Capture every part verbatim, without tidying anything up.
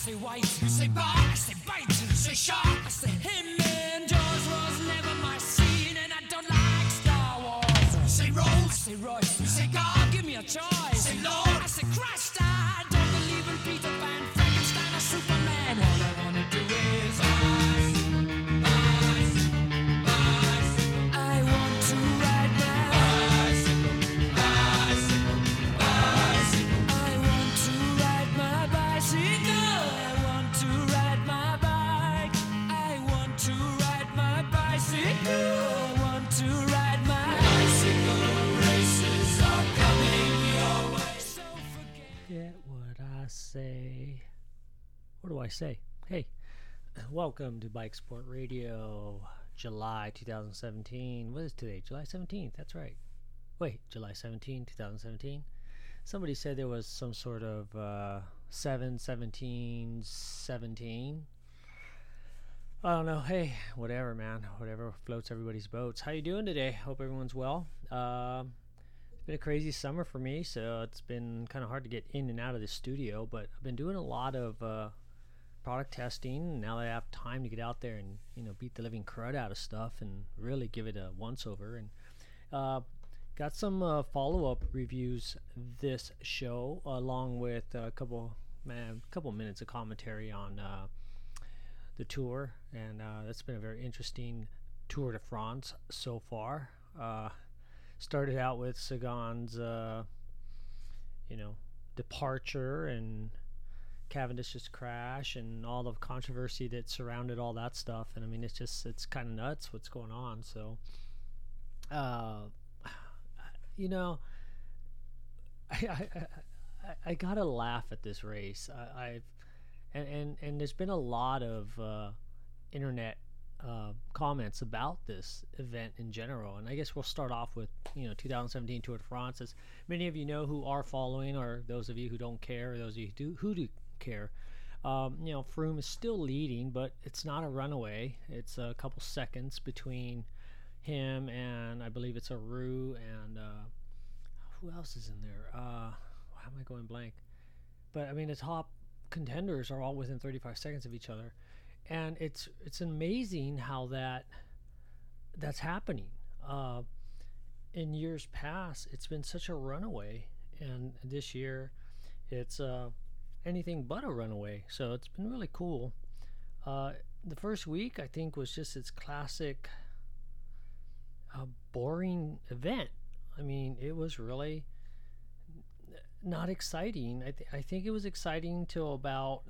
say white, you say bar, I say bite, you say shark, I say him and Jaws was never my scene, and I don't like Star Wars. You say Rose, I say Royce, you say God, give me a choice. Say Lord, I say Christ, I don't believe in Peter Pan, Frankenstein or Superman. All I wanna do is rise, rise, rise. I want to ride my bicycle, bicycle, bicycle. I want to ride my bicycle. I want to ride my bike. I want to ride my bicycle. I want to ride my bicycle. Races are coming your way. So forget what I say. What do I say? Hey, welcome to Bike Sport Radio, July twenty seventeen. What is today? July seventeenth. That's right. Wait, July seventeenth, twenty seventeen. Somebody said there was some sort of uh, seven seventeen seventeen. I don't know. Hey, whatever, man. Whatever floats everybody's boats. How you doing today? Hope everyone's well. Um, it's been a crazy summer for me, so it's been kind of hard to get in and out of the studio. But I've been doing a lot of uh, product testing. Now that I have time to get out there and you know beat the living crud out of stuff and really give it a once over. And uh, got some uh, follow-up reviews this show, along with a couple man, couple minutes of commentary on uh, the tour, and uh, that's been a very interesting Tour de France so far. Uh, started out with Sagan's, uh, you know, departure and Cavendish's crash and all the controversy that surrounded all that stuff. And I mean, it's just it's kind of nuts what's going on. So, uh, you know, I I, I, I gotta laugh at this race. I, I've and, and and there's been a lot of uh, internet uh, comments about this event in general, and I guess we'll start off with you know twenty seventeen Tour de France. As many of you know who are following, or those of you who don't care, or those of you who do, who do care, um, you know Froome is still leading, but it's not a runaway. It's a couple seconds between him and I believe it's Aru and uh, who else is in there? Uh, how am I going blank? But I mean the top contenders are all within thirty-five seconds of each other, and it's it's amazing how that that's happening. Uh, in years past, it's been such a runaway, and this year, it's uh, anything but a runaway. So it's been really cool. Uh, the first week, I think, was just its classic uh, boring event. I mean, it was really not exciting. I, th- I think it was exciting till about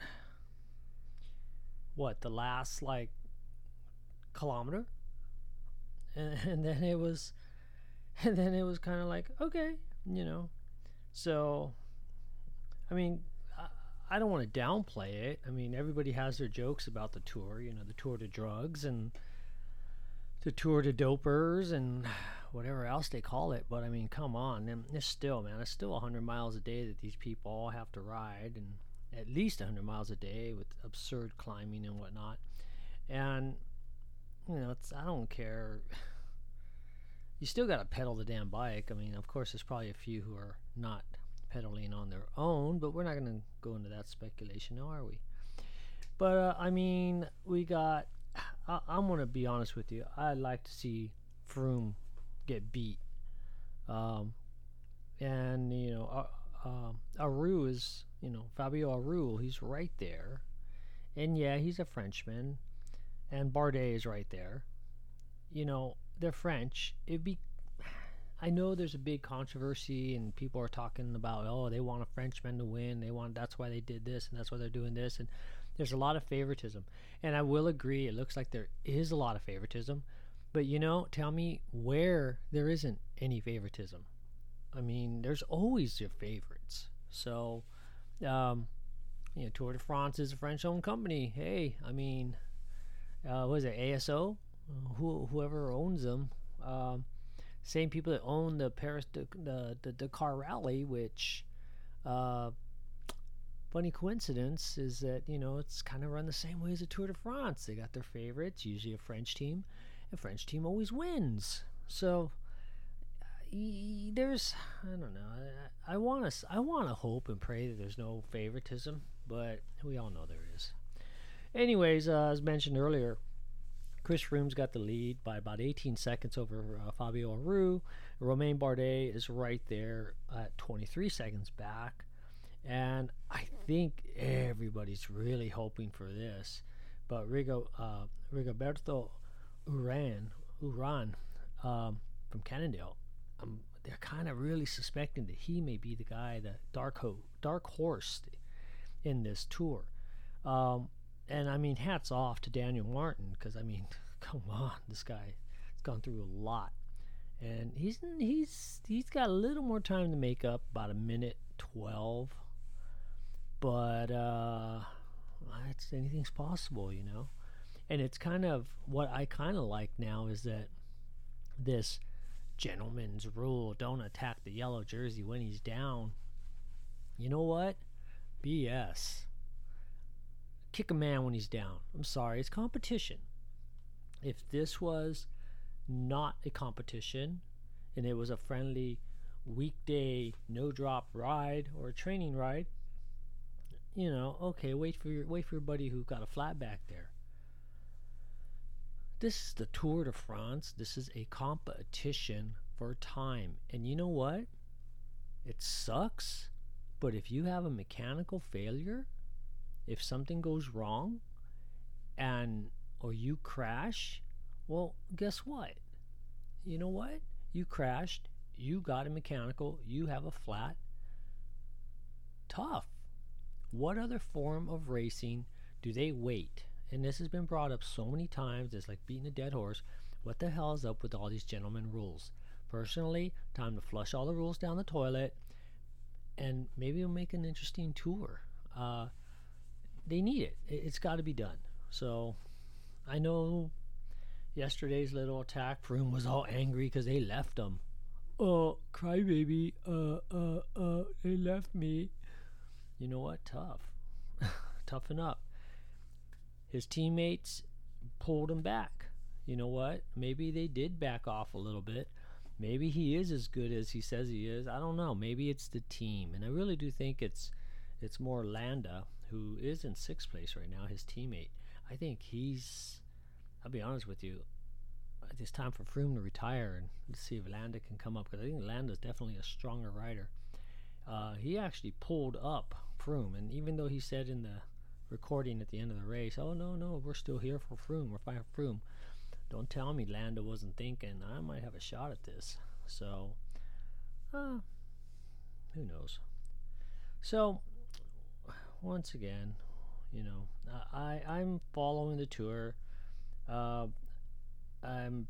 what the last like kilometer, and, and then it was, and then it was kind of like okay, you know. So, I mean, I, I don't want to downplay it. I mean, everybody has their jokes about the tour. You know, the tour to drugs and the tour to dopers and whatever else they call it. But I mean, come on, and it's still, man, it's still one hundred miles a day that these people all have to ride, and at least one hundred miles a day with absurd climbing and whatnot. And you know, it's I don't care. You still got to pedal the damn bike. I mean, of course, there's probably a few who are not pedaling on their own, but we're not going to go into that speculation now, are we? But uh, I mean, we got. I, I'm going to be honest with you. I'd like to see Froome get beat. Um, and, you know, uh, uh, Aru is, you know, Fabio Aru, he's right there. And, yeah, he's a Frenchman. And Bardet is right there. You know, they're French. It'd be... I know there's a big controversy and people are talking about, oh, they want a Frenchman to win. They want, that's why they did this and that's why they're doing this. And there's a lot of favoritism. And I will agree, it looks like there is a lot of favoritism. But, you know, tell me where there isn't any favoritism. I mean, there's always your favorites. So, um, you know, Tour de France is a French-owned company. Hey, I mean, uh, what is it, A S O? Who, whoever owns them. Um, same people that own the Paris, the, the, the Dakar Rally, which, uh, funny coincidence is that, you know, it's kind of run the same way as the Tour de France. They got their favorites, usually a French team. The French team always wins. So, y- there's I don't know. I, I want to I want to hope and pray that there's no favoritism, but we all know there is. Anyways, uh, as mentioned earlier, Chris Froome's got the lead by about eighteen seconds over uh, Fabio Aru. Romain Bardet is right there at twenty-three seconds back. And I think everybody's really hoping for this. But Rigo, uh, Rigoberto Uran, Uran um, from Cannondale, um, they're kind of really suspecting that he may be the guy, the dark, ho- dark horse in this tour. Um, and I mean, hats off to Daniel Martin, because I mean, come on, this guy has gone through a lot, and he's he's he's got a little more time to make up, about a minute twelve. But uh, it's anything's possible, you know. And it's kind of what I kind of like now is that this gentleman's rule: don't attack the yellow jersey when he's down. You know what? B S. Kick a man when he's down. I'm sorry, it's competition. If this was not a competition and it was a friendly weekday no drop ride or a training ride, you know, okay, wait for your wait for your buddy who got a flat back there. This is the Tour de France. This is a competition for time. And you know what? It sucks, but if you have a mechanical failure, if something goes wrong and or you crash, well, guess what? You know what? You crashed, you got a mechanical, you have a flat. Tough. What other form of racing do they wait? And this has been brought up so many times, it's like beating a dead horse. What the hell is up with all these gentlemen rules? Personally, time to flush all the rules down the toilet, and maybe we'll make an interesting tour. Uh, they need it. It's got to be done. So I know yesterday's little attack, Froome was all angry because they left him. Oh, crybaby. Uh, uh, uh, they left me. You know what? Tough. Toughen up. His teammates pulled him back. You know what? Maybe they did back off a little bit. Maybe he is as good as he says he is. I don't know. Maybe it's the team. And I really do think it's it's more Landa, who is in sixth place right now, his teammate. I think he's, I'll be honest with you, it's time for Froome to retire and see if Landa can come up, because I think Landa's definitely a stronger rider. Uh, he actually pulled up Froome, and even though he said in the recording at the end of the race, oh, no, no, we're still here for Froome, we're fighting for Froome. Don't tell me Landa wasn't thinking, I might have a shot at this. So, uh, who knows? So, once again, you know, I, I'm following the tour. Uh, I'm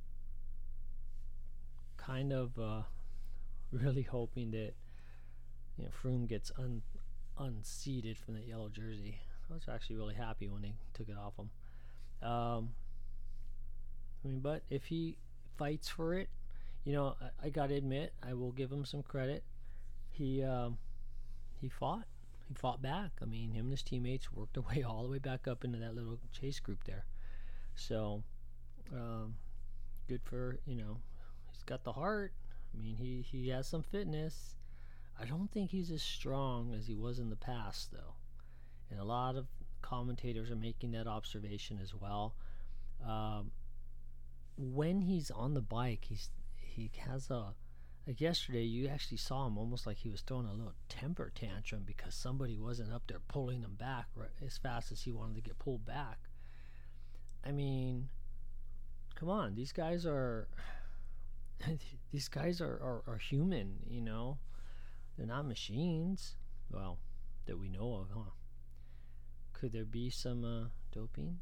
kind of uh, really hoping that, you know, Froome gets un, unseated from that yellow jersey. I was actually really happy when they took it off him. Um, I mean, but if he fights for it, you know, I, I got to admit, I will give him some credit. He um, he fought. He fought back. I mean, him and his teammates worked their way all the way back up into that little chase group there. So, um, good for, you know, he's got the heart. I mean, he, he has some fitness. I don't think he's as strong as he was in the past, though. And a lot of commentators are making that observation as well. Um, when he's on the bike, he's he has a, like yesterday, you actually saw him almost like he was throwing a little temper tantrum because somebody wasn't up there pulling him back right, as fast as he wanted to get pulled back. I mean, come on, these guys are these guys are, are, are human, you know. They're not machines. Well, that we know of, huh? Could there be some uh, doping?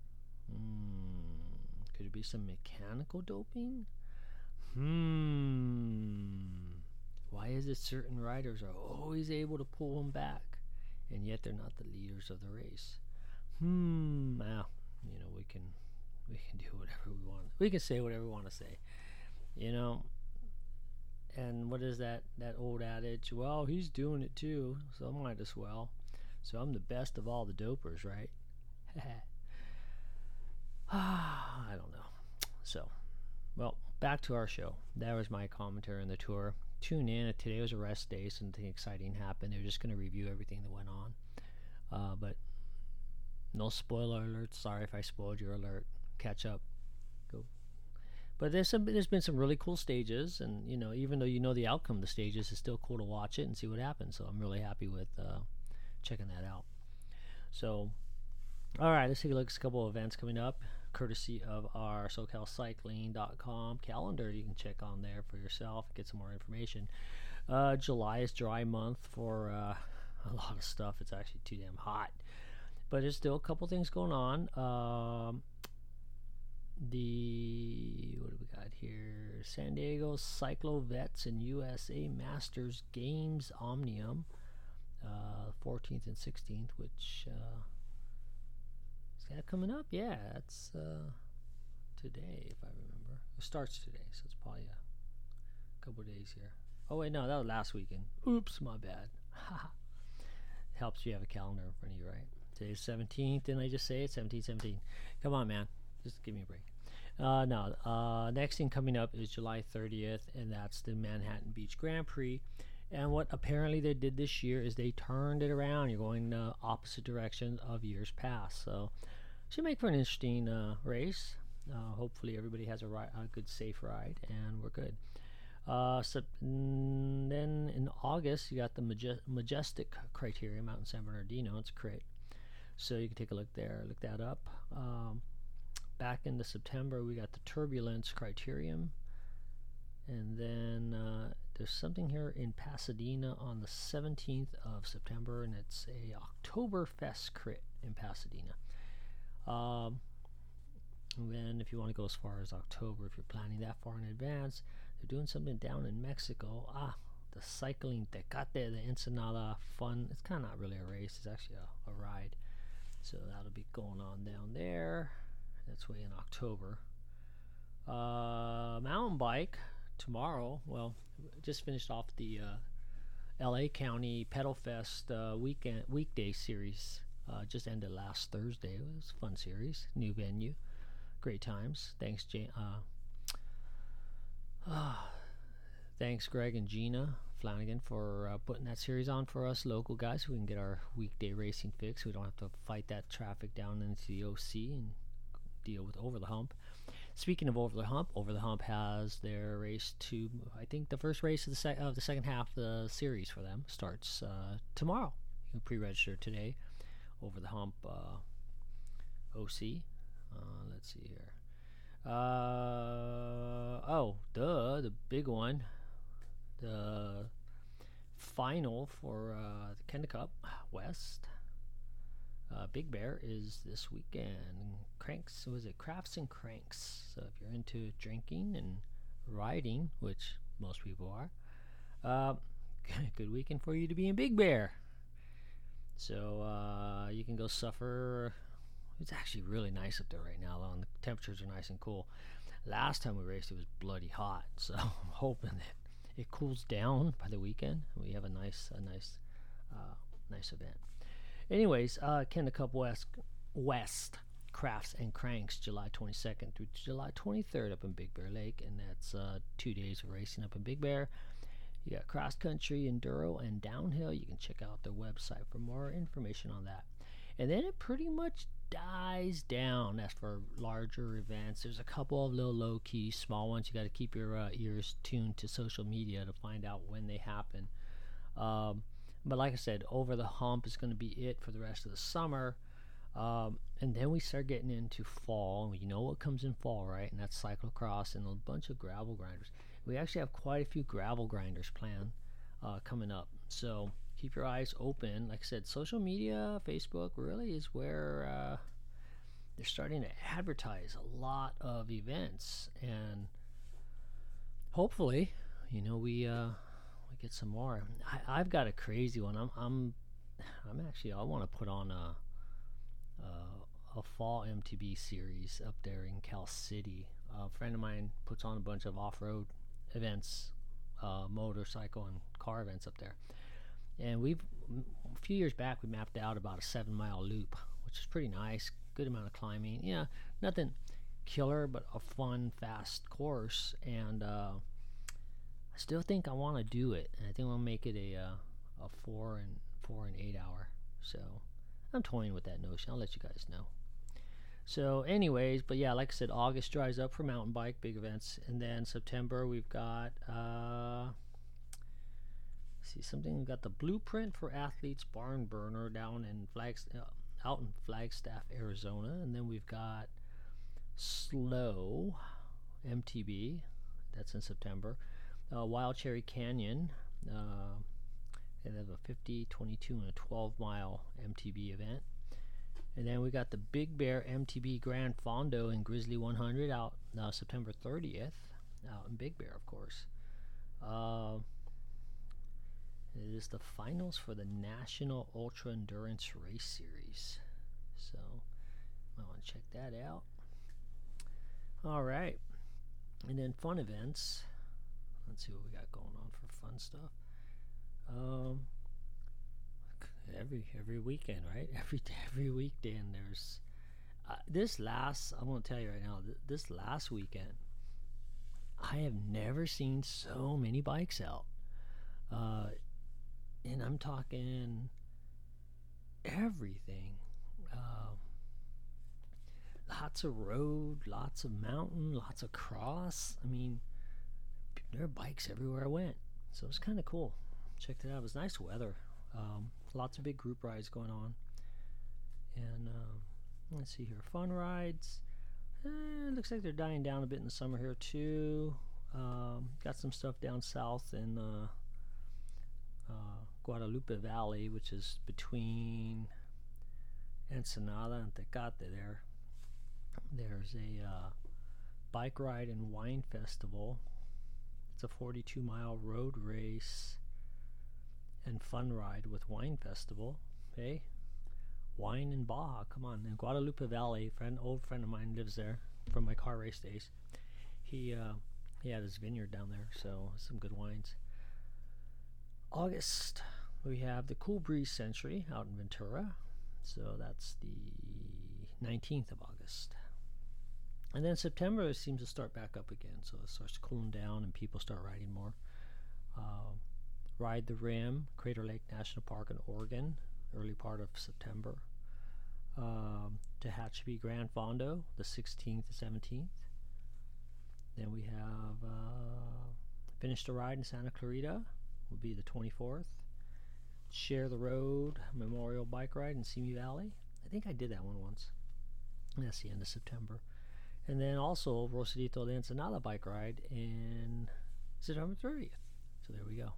Hmm. Could there be some mechanical doping? Hmm. Why is it certain riders are always able to pull them back, and yet they're not the leaders of the race? Hmm. Well, you know, we can we can do whatever we want. We can say whatever we want to say. You know. And what is that that old adage? Well, he's doing it too, so I might as well. So I'm the best of all the dopers, right? I don't know. So, well, back to our show. That was my commentary on the tour. Tune in. Today was a rest day, so nothing exciting happened. They're just going to review everything that went on. Uh, but no spoiler alerts. Sorry if I spoiled your alert. Catch up. Go. But there's some. There's been some really cool stages, and you know, even though you know the outcome of the stages, it's still cool to watch it and see what happens. So I'm really happy with uh, checking that out. So, all right, let's take a look at a couple of events coming up, courtesy of our SoCal Cycling dot com calendar. You can check on there for yourself, get some more information. Uh, July is dry month for uh, a lot of stuff. It's actually too damn hot, but there's still a couple things going on. Um, the what do we got here? San Diego Cyclovets and U S A Masters Games Omnium, uh, fourteenth and sixteenth, which. Uh, Is that coming up? Yeah, it's uh, today, if I remember. It starts today, so it's probably a couple days here. Oh, wait, no, that was last weekend. Oops, my bad. Helps you have a calendar in front of you, right? Today's seventeenth, didn't I just say it? seventeen, seventeen. Come on, man. Just give me a break. Uh, no, uh, next thing coming up is July thirtieth, and that's the Manhattan Beach Grand Prix. And what apparently they did this year is they turned it around. You're going the opposite direction of years past. So should make for an interesting uh, race. Uh, hopefully everybody has a, ri- a good, safe ride, and we're good. Uh, so, mm, then in August, you got the Maje- Majestic Criterium out in San Bernardino. It's great. So you can take a look there, look that up. Um, back into September, we got the Turbulence Criterium. And then uh, there's something here in Pasadena on the seventeenth of September, and it's a Oktoberfest crit in Pasadena. Um, and then if you want to go as far as October, if you're planning that far in advance, they're doing something down in Mexico. Ah, the Cycling Tecate de Ensenada Fun. It's kind of not really a race. It's actually a, a ride. So that'll be going on down there. That's way in October. Uh, mountain bike. Tomorrow, well, just finished off the uh, L A County Pedal Fest uh, weekend weekday series. Uh, just ended last Thursday. It was a fun series, new venue, great times. Thanks, Jane. Uh, uh, thanks, Greg and Gina Flanagan for uh, putting that series on for us local guys, so we can get our weekday racing fix. We don't have to fight that traffic down into the O C and deal with Over the Hump. Speaking of Over the Hump, Over the Hump has their race to, I think the first race of the, sec- of the second half of the series for them starts uh, tomorrow. You can pre-register today. Over the Hump uh, O C. Uh, let's see here. Uh, oh, duh, the big one. The final for uh, the Kenda Cup West. Uh, Big Bear is this weekend. Cranks, was it Crafts and Cranks? So if you're into drinking and riding, which most people are, uh, good weekend for you to be in Big Bear. So uh, you can go suffer. It's actually really nice up there right now, though, and the temperatures are nice and cool. Last time we raced, it was bloody hot, so I'm hoping that it cools down by the weekend. We have a nice, a nice, uh, nice event. Anyways, uh, Kenda Cup West, West Crafts and Cranks, July twenty-second through July twenty-third up in Big Bear Lake, and that's uh, two days of racing up in Big Bear. You got cross country, enduro, and downhill. You can check out their website for more information on that. And then it pretty much dies down as for larger events. There's a couple of little low-key, small ones. You got to keep your uh, ears tuned to social media to find out when they happen. Um, But like I said, Over the Hump is going to be it for the rest of the summer. Um, and then we start getting into fall. And you know what comes in fall, right? And that's cyclocross and a bunch of gravel grinders. We actually have quite a few gravel grinders planned uh, coming up. So keep your eyes open. Like I said, social media, Facebook really is where uh, they're starting to advertise a lot of events. And hopefully, you know, we... Uh, get some more. I, I've got a crazy one. I'm I'm I'm actually I want to put on a, a a fall M T B series up there in Cal City. A friend of mine puts on a bunch of off-road events, uh, motorcycle and car events up there. And we've a few years back we mapped out about a seven mile loop, which is pretty nice. Good amount of climbing. Yeah, nothing killer but a fun, fast course, and uh, I still think I want to do it. And I think I'll make it a uh, a four and four and eight hour. So I'm toying with that notion. I'll let you guys know. So, anyways, but yeah, like I said, August dries up for mountain bike big events, and then September we've got uh, see something. We've got the Blueprint for Athletes Barn Burner down in Flags uh, out in Flagstaff, Arizona, and then we've got Slow M T B. That's in September. Uh, Wild Cherry Canyon. Uh, they have a fifty, twenty-two, and a twelve mile M T B event. And then we got the Big Bear M T B Grand Fondo in Grizzly one hundred out uh, September thirtieth, out in Big Bear, of course. Uh, it is the finals for the National Ultra Endurance Race Series. So, I want to check that out. All right. And then fun events. Let's see what we got going on for fun stuff. Um... Every every weekend, right? Every every weekend, there's uh, this last. I'm gonna tell you right now. Th- this last weekend, I have never seen so many bikes out, uh, and I'm talking everything. Uh, lots of road, lots of mountain, lots of cross. I mean, there are bikes everywhere I went, so it's kind of cool. Checked it out. It was nice weather. Um, lots of big group rides going on, and uh, let's see here, fun rides. Eh, looks like they're dying down a bit in the summer here too. Um, got some stuff down south in the uh, Guadalupe Valley, which is between Ensenada and Tecate. There, there's a uh, bike ride and wine festival. It's a forty-two mile road race and fun ride with wine festival. Hey, wine in Baja, come on. In Guadalupe Valley, friend old friend of mine lives there from my car race days. He uh, he had his vineyard down there, so some good wines. August, we have the Cool Breeze Century out in Ventura, so that's the nineteenth of August. And then September it seems to start back up again, so it starts cooling down and people start riding more. Uh, Ride the Rim, Crater Lake National Park in Oregon, early part of September. Um, Tehachapi Grand Fondo, the sixteenth to seventeenth. Then we have uh, Finish the Ride in Santa Clarita, will be the twenty-fourth. Share the Road Memorial Bike Ride in Simi Valley. I think I did that one once. That's the end of September. And then also Rosarito de Ensenada Bike Ride in September thirtieth. So there we go.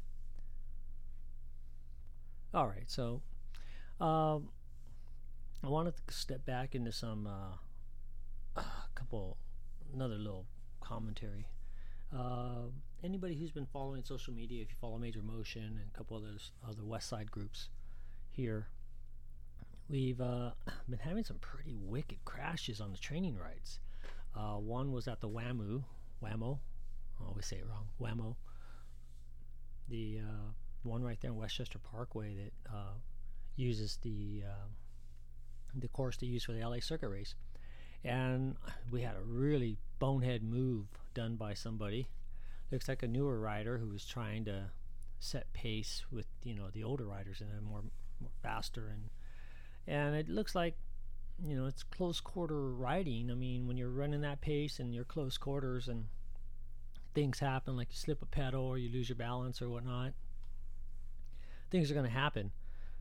All right, so um, I wanted to step back into some uh, a couple, another little commentary. Uh, anybody who's been following social media, if you follow Major Motion and a couple of those other West Side groups here, we've uh, been having some pretty wicked crashes on the training rides. Uh, one was at the WAMU, WAMO, I always say it wrong, WAMO, the uh, one right there in Westchester Parkway that uh, uses the uh, the course they use for the L A Circuit Race. And we had a really bonehead move done by somebody. Looks like a newer rider who was trying to set pace with, you know, the older riders and a more, more faster. And and it looks like, you know, it's close quarter riding. I mean, when you're running that pace and you're close quarters and things happen, like you slip a pedal or you lose your balance or whatnot, things are going to happen.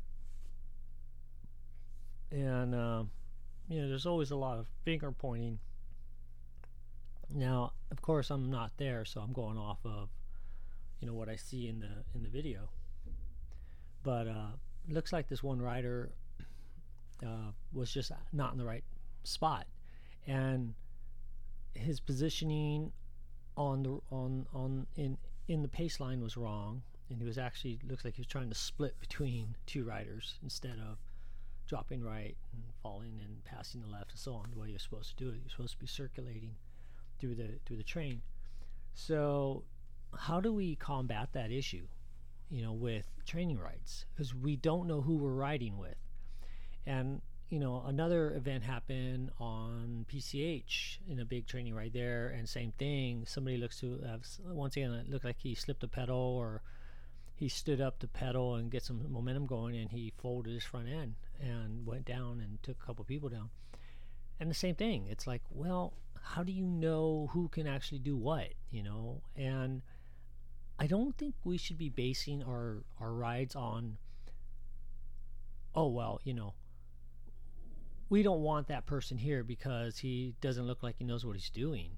And, uh, you know, there's always a lot of finger pointing. Now, of course, I'm not there, so I'm going off of, you know, what I see in the in the video. But uh, it looks like this one rider uh, was just not in the right spot, and his positioning on the on on in in the pace line was wrong, and he was actually looks like he was trying to split between two riders instead of dropping right and falling and passing the left and so on, the way you're supposed to do it. You're supposed to be circulating through the through the train. So how do we combat that issue, you know, with training rides? Because we don't know who we're riding with. And, you know, another event happened on P C H in a big training right there, and same thing. Somebody looks to have, once again, it looked like he slipped a pedal, or he stood up to pedal and get some momentum going, and he folded his front end and went down and took a couple people down. And the same thing. It's like, well, how do you know who can actually do what, you know? And I don't think we should be basing our, our rides on, oh, well, you know, we don't want that person here because he doesn't look like he knows what he's doing.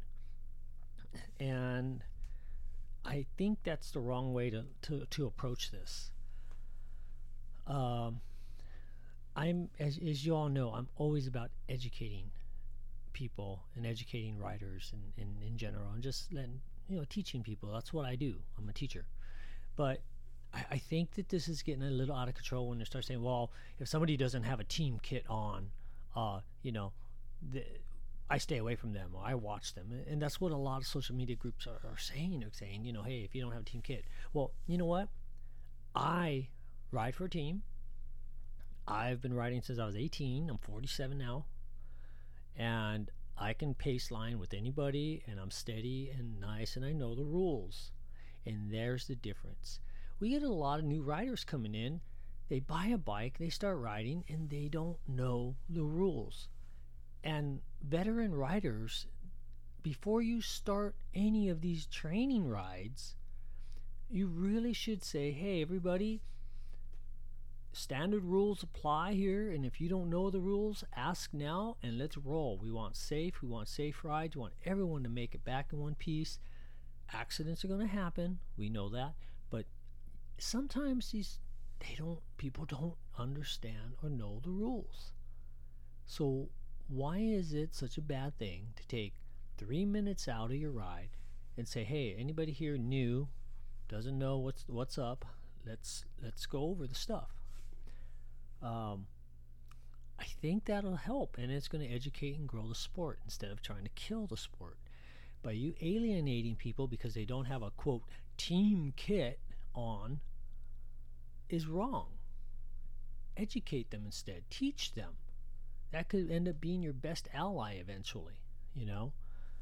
And I think that's the wrong way to, to, to approach this. Um, I'm, as, as you all know, I'm always about educating people and educating riders and in, in general, and just letting, you know, teaching people. That's what I do. I'm a teacher. But I, I think that this is getting a little out of control when they start saying, well, if somebody doesn't have a team kit on, uh, you know, the, I stay away from them, or I watch them. And that's what a lot of social media groups are, are saying. They're saying, you know, hey, if you don't have a team kit. Well, you know what? I ride for a team. I've been riding since I was eighteen. I'm forty-seven now. And I can pace line with anybody, and I'm steady and nice, and I know the rules. And there's the difference. We get a lot of new riders coming in. They buy a bike, they start riding, and they don't know the rules. And veteran riders, before you start any of these training rides, you really should say, hey, everybody, standard rules apply here, and if you don't know the rules, ask now and let's roll. We want safe, we want safe rides, we want everyone to make it back in one piece. Accidents are going to happen, we know that, but sometimes these they don't people don't understand or know the rules. So why is it such a bad thing to take three minutes out of your ride and say, hey, anybody here new, doesn't know what's what's up, let's let's go over the stuff. Um, I think that'll help, and it's going to educate and grow the sport instead of trying to kill the sport. By you alienating people because they don't have a, quote, team kit on is wrong. Educate them instead. Teach them. That could end up being your best ally eventually, you know.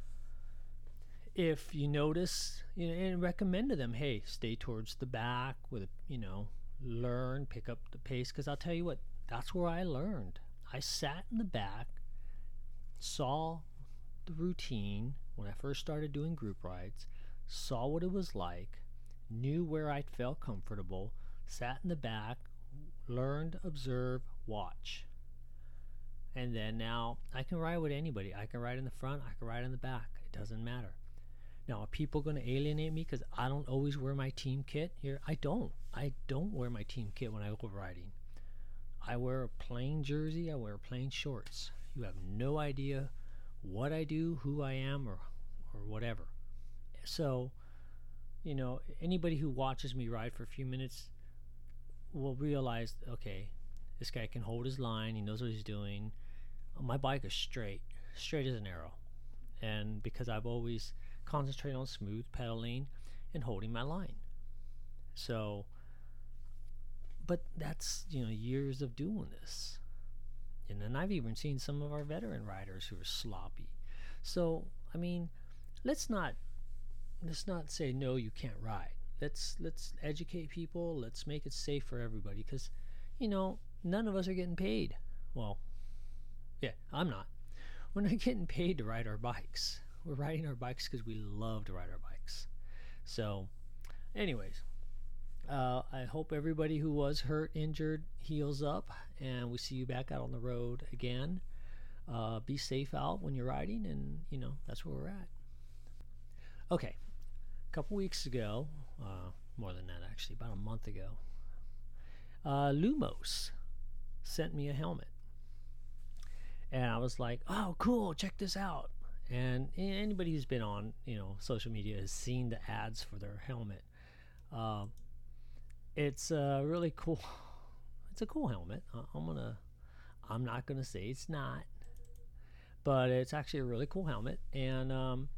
If you notice, you know, and recommend to them, hey, stay towards the back with, you know, learn, pick up the pace, because I'll tell you what, that's where I learned. I sat in the back, saw the routine when I first started doing group rides, saw what it was like, knew where I felt comfortable, sat in the back, learned, observe, watch. And then now I can ride with anybody. I can ride in the front, I can ride in the back. It doesn't matter. Now, are people going to alienate me because I don't always wear my team kit here? I don't. I don't wear my team kit when I go riding. I wear a plain jersey. I wear plain shorts. You have no idea what I do, who I am, or or whatever. So, you know, anybody who watches me ride for a few minutes will realize, okay, this guy can hold his line. He knows what he's doing. My bike is straight, straight as an arrow. And because I've always concentrated on smooth pedaling and holding my line. So, but that's, you know, years of doing this. And then I've even seen some of our veteran riders who are sloppy. So, I mean, let's not let's not say no, you can't ride. Let's let's educate people. Let's make it safe for everybody, because, you know, none of us are getting paid. Well, yeah, I'm not. We're not getting paid to ride our bikes. We're riding our bikes because we love to ride our bikes. So, anyways, uh, I hope everybody who was hurt, injured, heals up, and we see you back out on the road again. Uh, be safe out when you're riding, and, you know, that's where we're at. Okay, a couple weeks ago, uh, more than that actually, about a month ago, uh, Lumos sent me a helmet. And I was like, oh, cool, check this out. And anybody who's been on, you know, social media has seen the ads for their helmet. Uh, it's uh, really cool. It's a cool helmet. Uh, I'm gonna, I'm not gonna say it's not, but it's actually a really cool helmet. And um,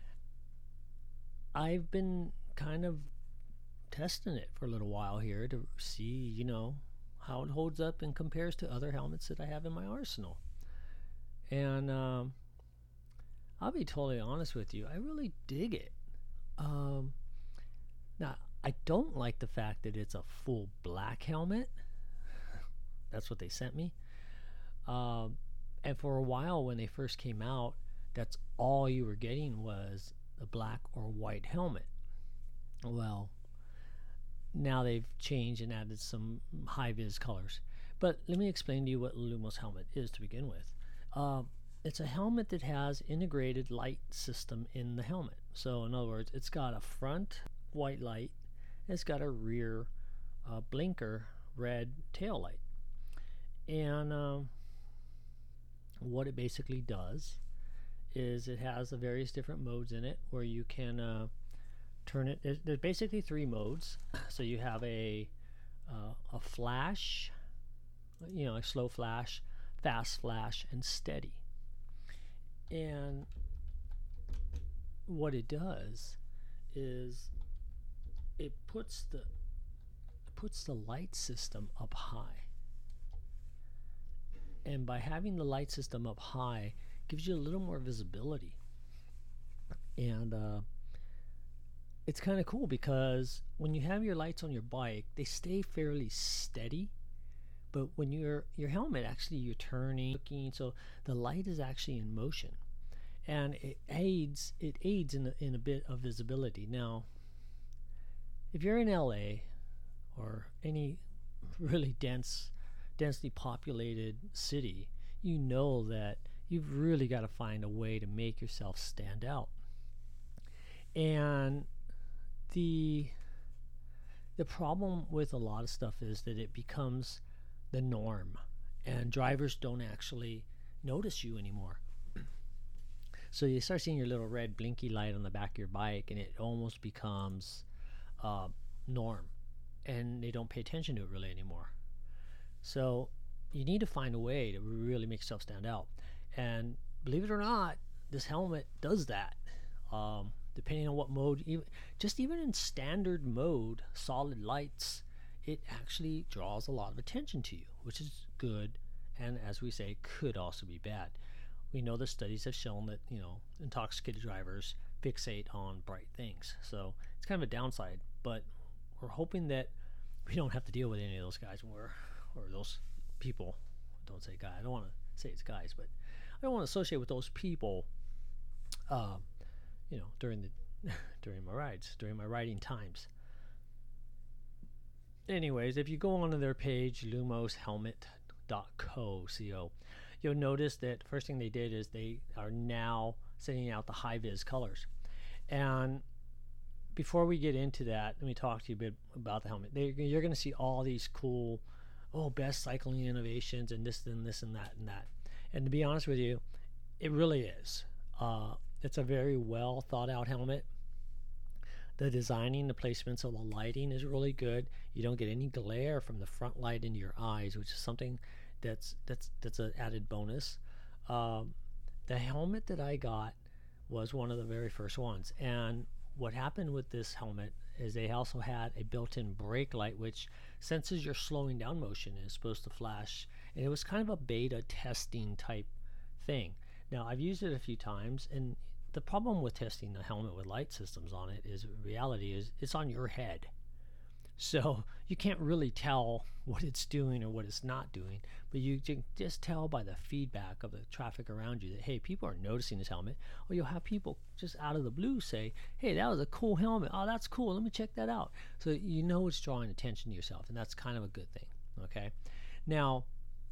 I've been kind of testing it for a little while here to see, you know, how it holds up and compares to other helmets that I have in my arsenal. And um, I'll be totally honest with you, I really dig it. Um, now, I don't like the fact that it's a full black helmet. That's what they sent me. Um, and for a while when they first came out, that's all you were getting was a black or white helmet. Well, now they've changed and added some high-vis colors. But let me explain to you what Lumos helmet is to begin with. Uh, it's a helmet that has integrated light system in the helmet. So in other words, it's got a front white light, it's got a rear uh, blinker red tail light. And um, what it basically does is it has the various different modes in it where you can uh, turn it. There's, there's basically three modes. So you have a uh, a flash, you know, a slow flash, fast flash, and steady. And what it does is it puts the puts the light system up high. And by having the light system up high, gives you a little more visibility. And uh, it's kind of cool because when you have your lights on your bike, they stay fairly steady. But when you're your helmet, actually you're turning, looking, so the light is actually in motion, and it aids it aids in a, in a bit of visibility. Now, if you're in L A or any really dense, densely populated city, you know that you've really got to find a way to make yourself stand out. And the the problem with a lot of stuff is that it becomes the norm, and drivers don't actually notice you anymore. So you start seeing your little red blinky light on the back of your bike, and it almost becomes uh, norm, and they don't pay attention to it really anymore. So you need to find a way to really make yourself stand out. And believe it or not, this helmet does that. Um, depending on what mode, even, just even in standard mode, solid lights, it actually draws a lot of attention to you, which is good, and as we say, could also be bad. We know the studies have shown that, you know, intoxicated drivers fixate on bright things. So it's kind of a downside, but we're hoping that we don't have to deal with any of those guys when we're, or those people. Don't say guy. I don't want to say it's guys, but I don't want to associate with those people, uh, you know, during the during my rides, during my riding times. Anyways, if you go onto their page, lumos helmet dot co, you'll notice that first thing they did is they are now sending out the high-vis colors. And before we get into that, let me talk to you a bit about the helmet. They, you're going to see all these cool, oh, best cycling innovations and this and this and that and that. And to be honest with you, it really is. Uh, it's a very well thought out helmet. The designing, the placements of the lighting is really good. You don't get any glare from the front light into your eyes, which is something that's that's that's an added bonus. Um, the helmet that I got was one of the very first ones, and what happened with this helmet is they also had a built-in brake light which senses your slowing down motion and is supposed to flash, and it was kind of a beta testing type thing. Now, I've used it a few times, and the problem with testing a helmet with light systems on it is, reality is, it's on your head. So you can't really tell what it's doing or what it's not doing, but you can just tell by the feedback of the traffic around you that, hey, people are noticing this helmet. Or you'll have people just out of the blue say, hey, that was a cool helmet. Oh, that's cool. Let me check that out. So you know it's drawing attention to yourself, and that's kind of a good thing. Okay. Now,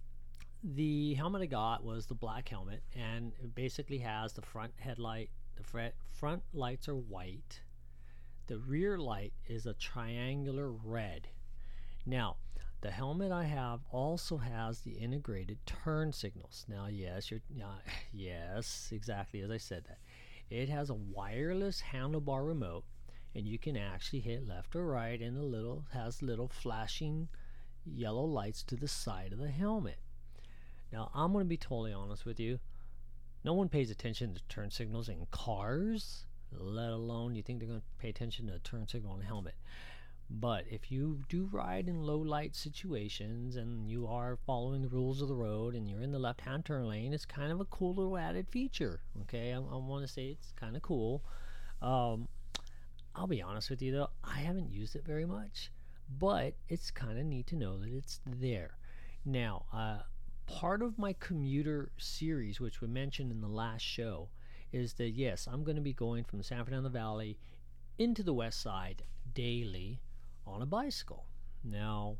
the helmet I got was the black helmet, and it basically has the front headlight. The front lights are white. The rear light is a triangular red. Now, the helmet I have also has the integrated turn signals. Now, yes, you're uh, yes, exactly as I said that. It has a wireless handlebar remote, and you can actually hit left or right, and the little has little flashing yellow lights to the side of the helmet. Now, I'm going to be totally honest with you. No one pays attention to turn signals in cars, let alone you think they're going to pay attention to a turn signal on a helmet. But if you do ride in low light situations and you are following the rules of the road and you're in the left hand turn lane, it's kind of a cool little added feature. Okay, I, I want to say it's kind of cool. Um, I'll be honest with you though, I haven't used it very much, but it's kind of neat to know that it's there. Now, uh, part of my commuter series, which we mentioned in the last show, is that yes, I'm going to be going from the San Fernando Valley into the west side daily on a bicycle. Now,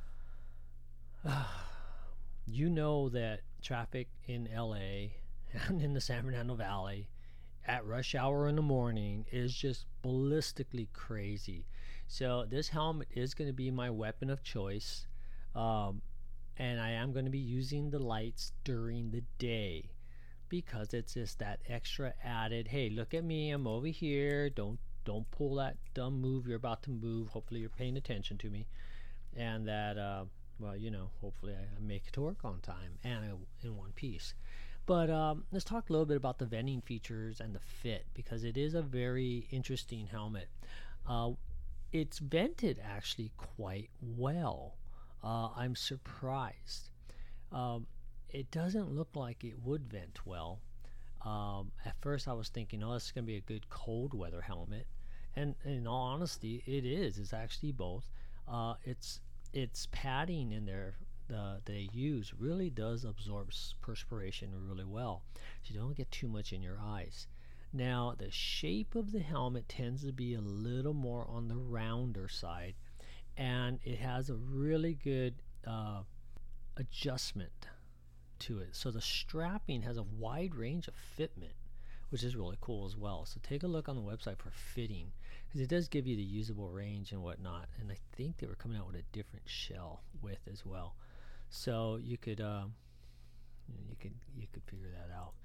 uh, you know that traffic in L A and in the San Fernando Valley at rush hour in the morning is just ballistically crazy. So this helmet is going to be my weapon of choice, um, and I am going to be using the lights during the day because it's just that extra added, hey, look at me, I'm over here, don't don't pull that dumb move you're about to move, hopefully you're paying attention to me, and that uh, well, you know, hopefully I, I make it to work on time and I, in one piece. But um, let's talk a little bit about the venting features and the fit, because it is a very interesting helmet. Uh, it's vented actually quite well. Uh, I'm surprised. Um, it doesn't look like it would vent well. Um, at first I was thinking, oh, this is going to be a good cold weather helmet. And in all honesty, it is. It's actually both. Uh, it's it's padding in there the they use really does absorb perspiration really well, so you don't get too much in your eyes. Now, the shape of the helmet tends to be a little more on the rounder side, and it has a really good uh, adjustment to it. So the strapping has a wide range of fitment, which is really cool as well. So take a look on the website for fitting, because it does give you the usable range and whatnot. And I think they were coming out with a different shell width as well, so you could uh, you could you could figure that out.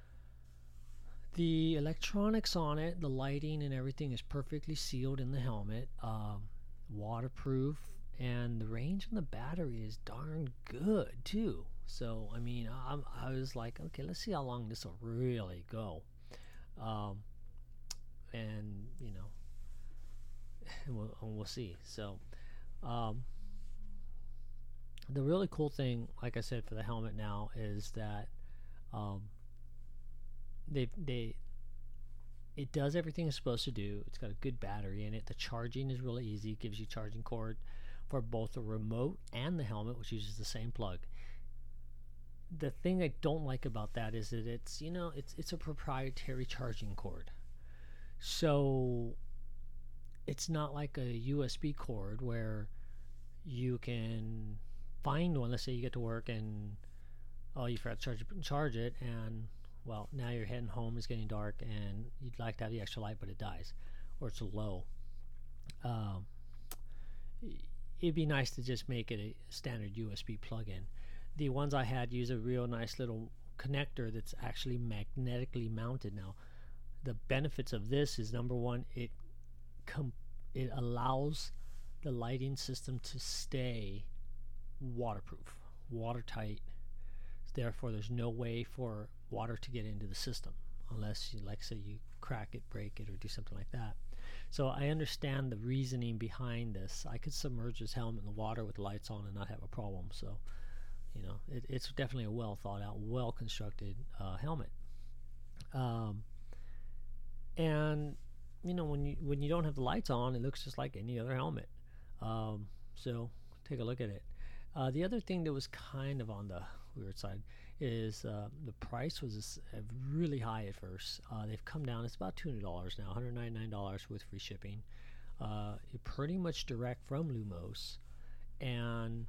The electronics on it, the lighting and everything is perfectly sealed in the helmet, um, waterproof, and the range on the battery is darn good too. So I mean, I'm, I was like, okay, let's see how long this will really go, um, and you know, and we'll, and we'll see. So um, the really cool thing, like I said, for the helmet now is that um, they they it does everything it's supposed to do. It's got a good battery in it. The charging is really easy. It gives you charging cord for both the remote and the helmet, which uses the same plug. The thing I don't like about that is that it's, you know, it's it's a proprietary charging cord. So it's not like a U S B cord where you can find one. Let's say you get to work and oh, you forgot to charge it, charge it, and well, now you're heading home, it's getting dark, and you'd like to have the extra light, but it dies, or it's low. Um, it'd be nice to just make it a standard U S B plug-in. The ones I had use a real nice little connector that's actually magnetically mounted. Now, the benefits of this is, number one, it com- it allows the lighting system to stay waterproof, watertight. Therefore, there's no way for water to get into the system unless you, like say, you crack it, break it, or do something like that. So I understand the reasoning behind this. I could submerge this helmet in the water with the lights on and not have a problem. So, you know, it, it's definitely a well thought out, well constructed uh, helmet. Um, and you know, when you when you don't have the lights on, it looks just like any other helmet. Um, so take a look at it. Uh, the other thing that was kind of on the weird side is uh, the price was uh, really high at first. Uh, they've come down. It's about two hundred dollars now, one hundred ninety-nine dollars with free shipping. Uh, you're pretty much direct from Lumos, and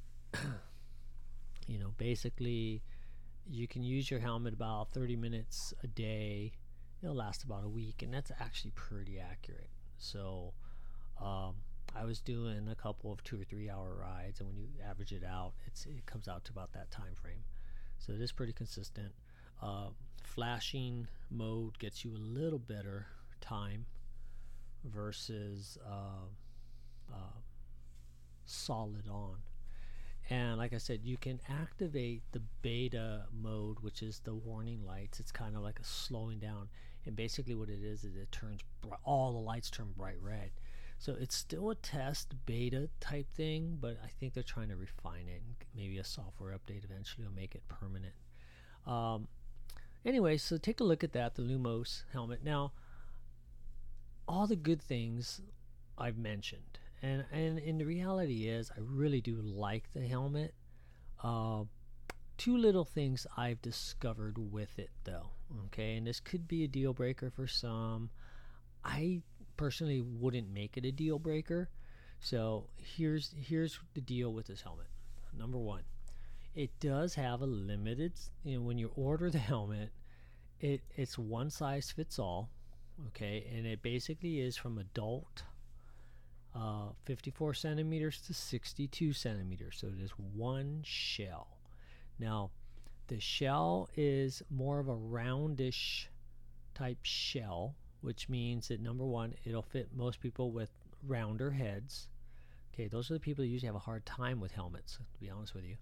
you know, basically, you can use your helmet about thirty minutes a day. It'll last about a week, and that's actually pretty accurate. So um, I was doing a couple of two or three hour rides, and when you average it out, it's it comes out to about that time frame. So it is pretty consistent. Uh, flashing mode gets you a little better time versus uh, uh, solid on. And like I said, you can activate the beta mode, which is the warning lights. It's kind of like a slowing down. And basically what it is is it turns br- all the lights turn bright red. So it's still a test beta type thing, but I think they're trying to refine it, and maybe a software update eventually will make it permanent. Um, anyway, so take a look at that, the Lumos helmet. Now, all the good things I've mentioned, and and, and the reality is I really do like the helmet. Uh, two little things I've discovered with it though, okay, and this could be a deal breaker for some. I personally wouldn't make it a deal breaker. So here's here's the deal with this helmet. Number one, it does have a limited, you know, when you order the helmet, it it's one size fits all, okay, and it basically is from adult uh, fifty-four centimeters to sixty-two centimeters. So it is one shell. Now, the shell is more of a roundish type shell, which means that number one, it'll fit most people with rounder heads. Okay, those are the people who usually have a hard time with helmets, to be honest with you.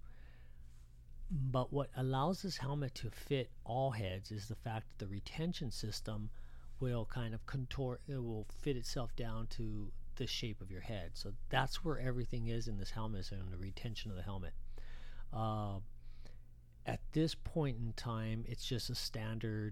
But what allows this helmet to fit all heads is the fact that the retention system will kind of contort, it will fit itself down to the shape of your head. So that's where everything is in this helmet, is in the retention of the helmet. Uh, at this point in time, it's just a standard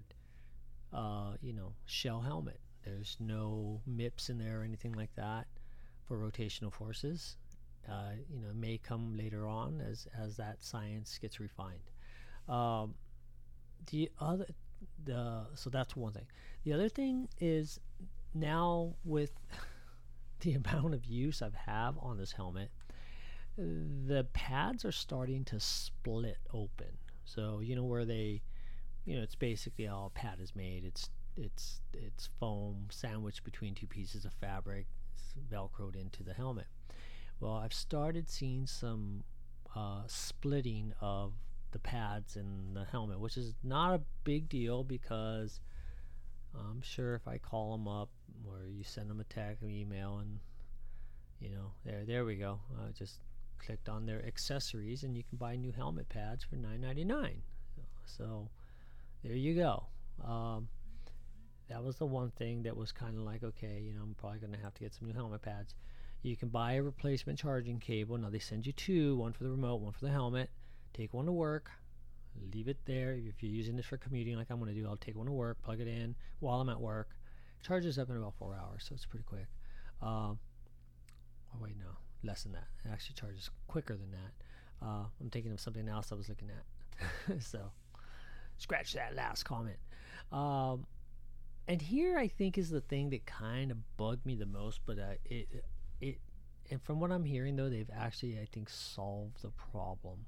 Uh, you know, shell helmet. There's no M I Ps in there or anything like that for rotational forces. Uh, you know, it may come later on as as that science gets refined. Um, the other, the so that's one thing. The other thing is now with the amount of use I've have on this helmet, the pads are starting to split open. So you know where they you know, it's basically how a pad is made. It's it's it's foam sandwiched between two pieces of fabric, velcroed into the helmet. Well, I've started seeing some uh, splitting of the pads in the helmet, which is not a big deal because I'm sure if I call them up or you send them a text or email, and you know, there there we go. I just clicked on their accessories, and you can buy new helmet pads for nine ninety-nine. So there you go. Um, that was the one thing that was kind of like, okay, you know, I'm probably going to have to get some new helmet pads. You can buy a replacement charging cable. Now they send you two, one for the remote, one for the helmet. Take one to work, leave it there. If you're using this for commuting like I'm going to do, I'll take one to work, plug it in while I'm at work. It charges up in about four hours, so it's pretty quick. Um, oh wait, no, less than that. It actually charges quicker than that. Uh, I'm thinking of something else I was looking at. So scratch that last comment. Um, and here I think is the thing that kind of bugged me the most, but uh, it, it, and from what I'm hearing though, they've actually, I think, solved the problem.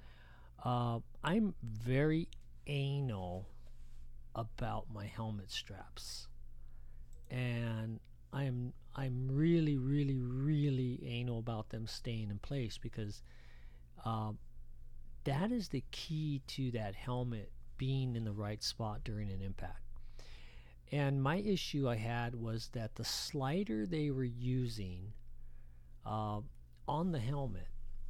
Uh, I'm very anal about my helmet straps, and I'm I'm really, really, really anal about them staying in place because um, that is the key to that helmet being in the right spot during an impact. And my issue I had was that the slider they were using uh, on the helmet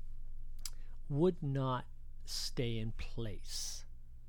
would not stay in place.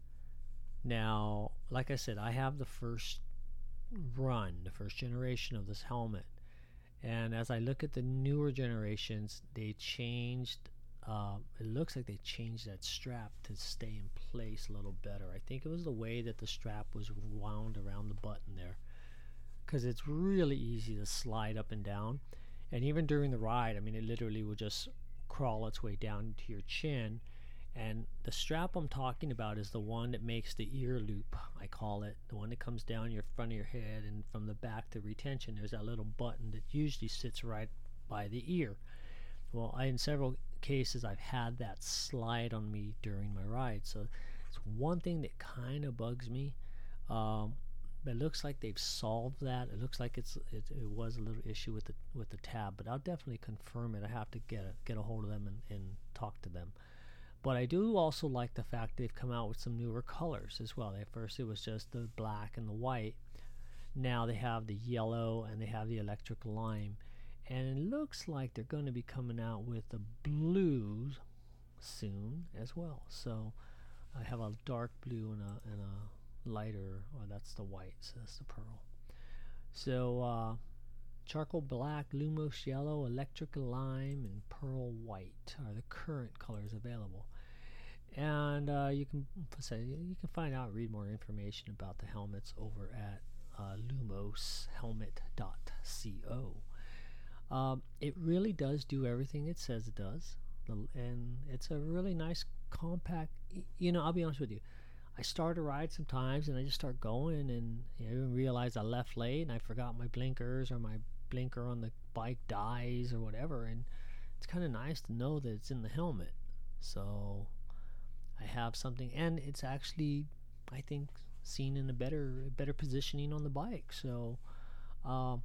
Now, like I said, I have the first run, the first generation of this helmet, and as I look at the newer generations, they changed Uh, it looks like they changed that strap to stay in place a little better. I think it was the way that the strap was wound around the button there, because it's really easy to slide up and down, and even during the ride, I mean, it literally would just crawl its way down to your chin. And the strap I'm talking about is the one that makes the ear loop, I call it, the one that comes down your front of your head, and from the back to retention, there's that little button that usually sits right by the ear. Well, I, in several cases, I've had that slide on me during my ride, so it's one thing that kind of bugs me. Um, it looks like they've solved that. It looks like it's it, it was a little issue with the with the tab, but I'll definitely confirm it. I have to get a, get a hold of them and, and talk to them. But I do also like the fact they've come out with some newer colors as well. At first, it was just the black and the white. Now they have the yellow and they have the electric lime. And it looks like they're going to be coming out with the blue soon as well. So I have a dark blue and a, and a lighter, or that's the white, so that's the pearl. So uh, charcoal black, Lumos yellow, electric lime, and pearl white are the current colors available. And uh, you can say you can find out, read more information about the helmets over at uh, lumos helmet dot co. Um, it really does do everything it says it does, and it's a really nice compact. You know, I'll be honest with you. I start a ride sometimes, and I just start going, and you know, I even realize I left late, and I forgot my blinkers, or my blinker on the bike dies, or whatever. And it's kind of nice to know that it's in the helmet. So I have something, and it's actually, I think, seen in a better, better positioning on the bike. So, um,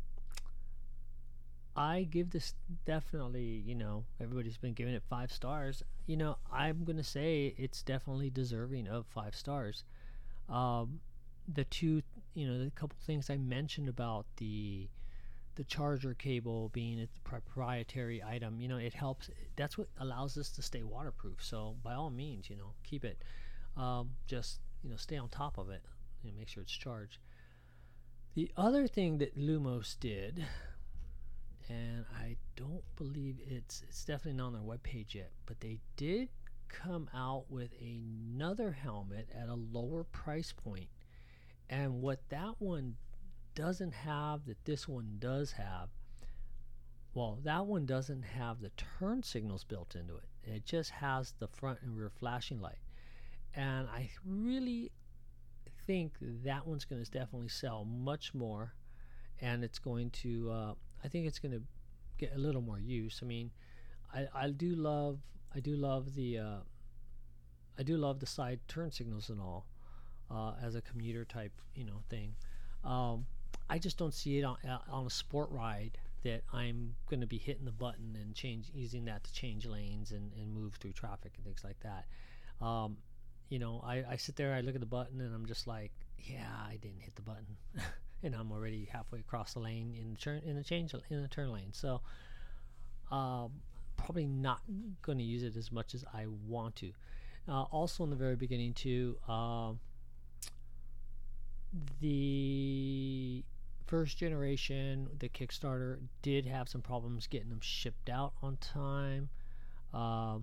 I give this definitely, you know, everybody's been giving it five stars. You know, I'm going to say it's definitely deserving of five stars. Um, the two, you know, the couple things I mentioned about the the charger cable being a proprietary item, you know, it helps. That's what allows us to stay waterproof. So by all means, you know, keep it. Um, just, you know, stay on top of it. You know, make sure it's charged. The other thing that Lumos did, and I don't believe it's it's definitely not on their webpage yet, but they did come out with another helmet at a lower price point. And what that one doesn't have that this one does have, well, that one doesn't have the turn signals built into it. It just has the front and rear flashing light. And I really think that one's going to definitely sell much more, and it's going to uh, I think it's going to get a little more use. I mean, I, I do love I do love the uh, I do love the side turn signals and all uh, as a commuter type, you know, thing. Um, I just don't see it on, on a sport ride that I'm going to be hitting the button and change using that to change lanes and, and move through traffic and things like that. Um, you know, I, I sit there, I look at the button, and I'm just like, yeah, I didn't hit the button. And I'm already halfway across the lane in the turn in the change in the turn lane. So um, probably not going to use it as much as I want to. Uh, also, in the very beginning too, uh, the first generation, the Kickstarter, did have some problems getting them shipped out on time. Uh,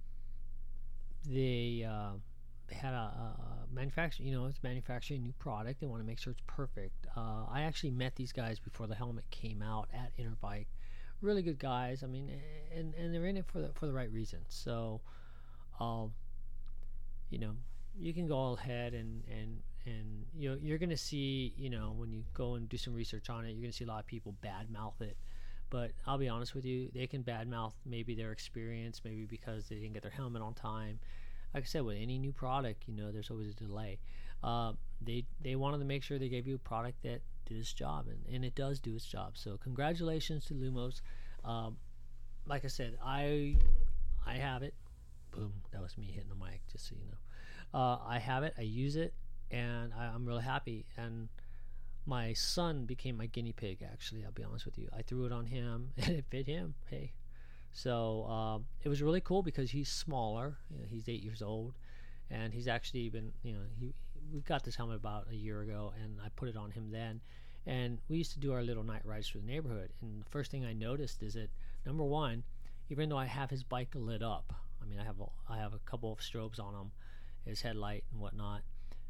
they uh, had a, a manufacturer, you know, it's manufacturing a new product. They want to make sure it's perfect. Uh, I actually met these guys before the helmet came out at Interbike. Really good guys. I mean, and, and they're in it for the for the right reasons. So, um, you know, you can go ahead and and and you know, you're gonna see, you know, when you go and do some research on it, you're gonna see a lot of people badmouth it. But I'll be honest with you, they can badmouth maybe their experience, maybe because they didn't get their helmet on time. Like I said, with any new product, you know, there's always a delay. Uh, they they wanted to make sure they gave you a product that did its job, and, and it does do its job. So congratulations to Lumos. Um, like I said, I I have it. Boom, that was me hitting the mic, just so you know. Uh, I have it, I use it, and I, I'm really happy. And my son became my guinea pig, actually, I'll be honest with you. I threw it on him, and it fit him. Hey. So uh, it was really cool because he's smaller. You know, he's eight years old, and he's actually been, you know, he we got this helmet about a year ago, and I put it on him then. And we used to do our little night rides through the neighborhood. And the first thing I noticed is that, number one, even though I have his bike lit up, I mean, I have a, I have a couple of strobes on him, his headlight and whatnot.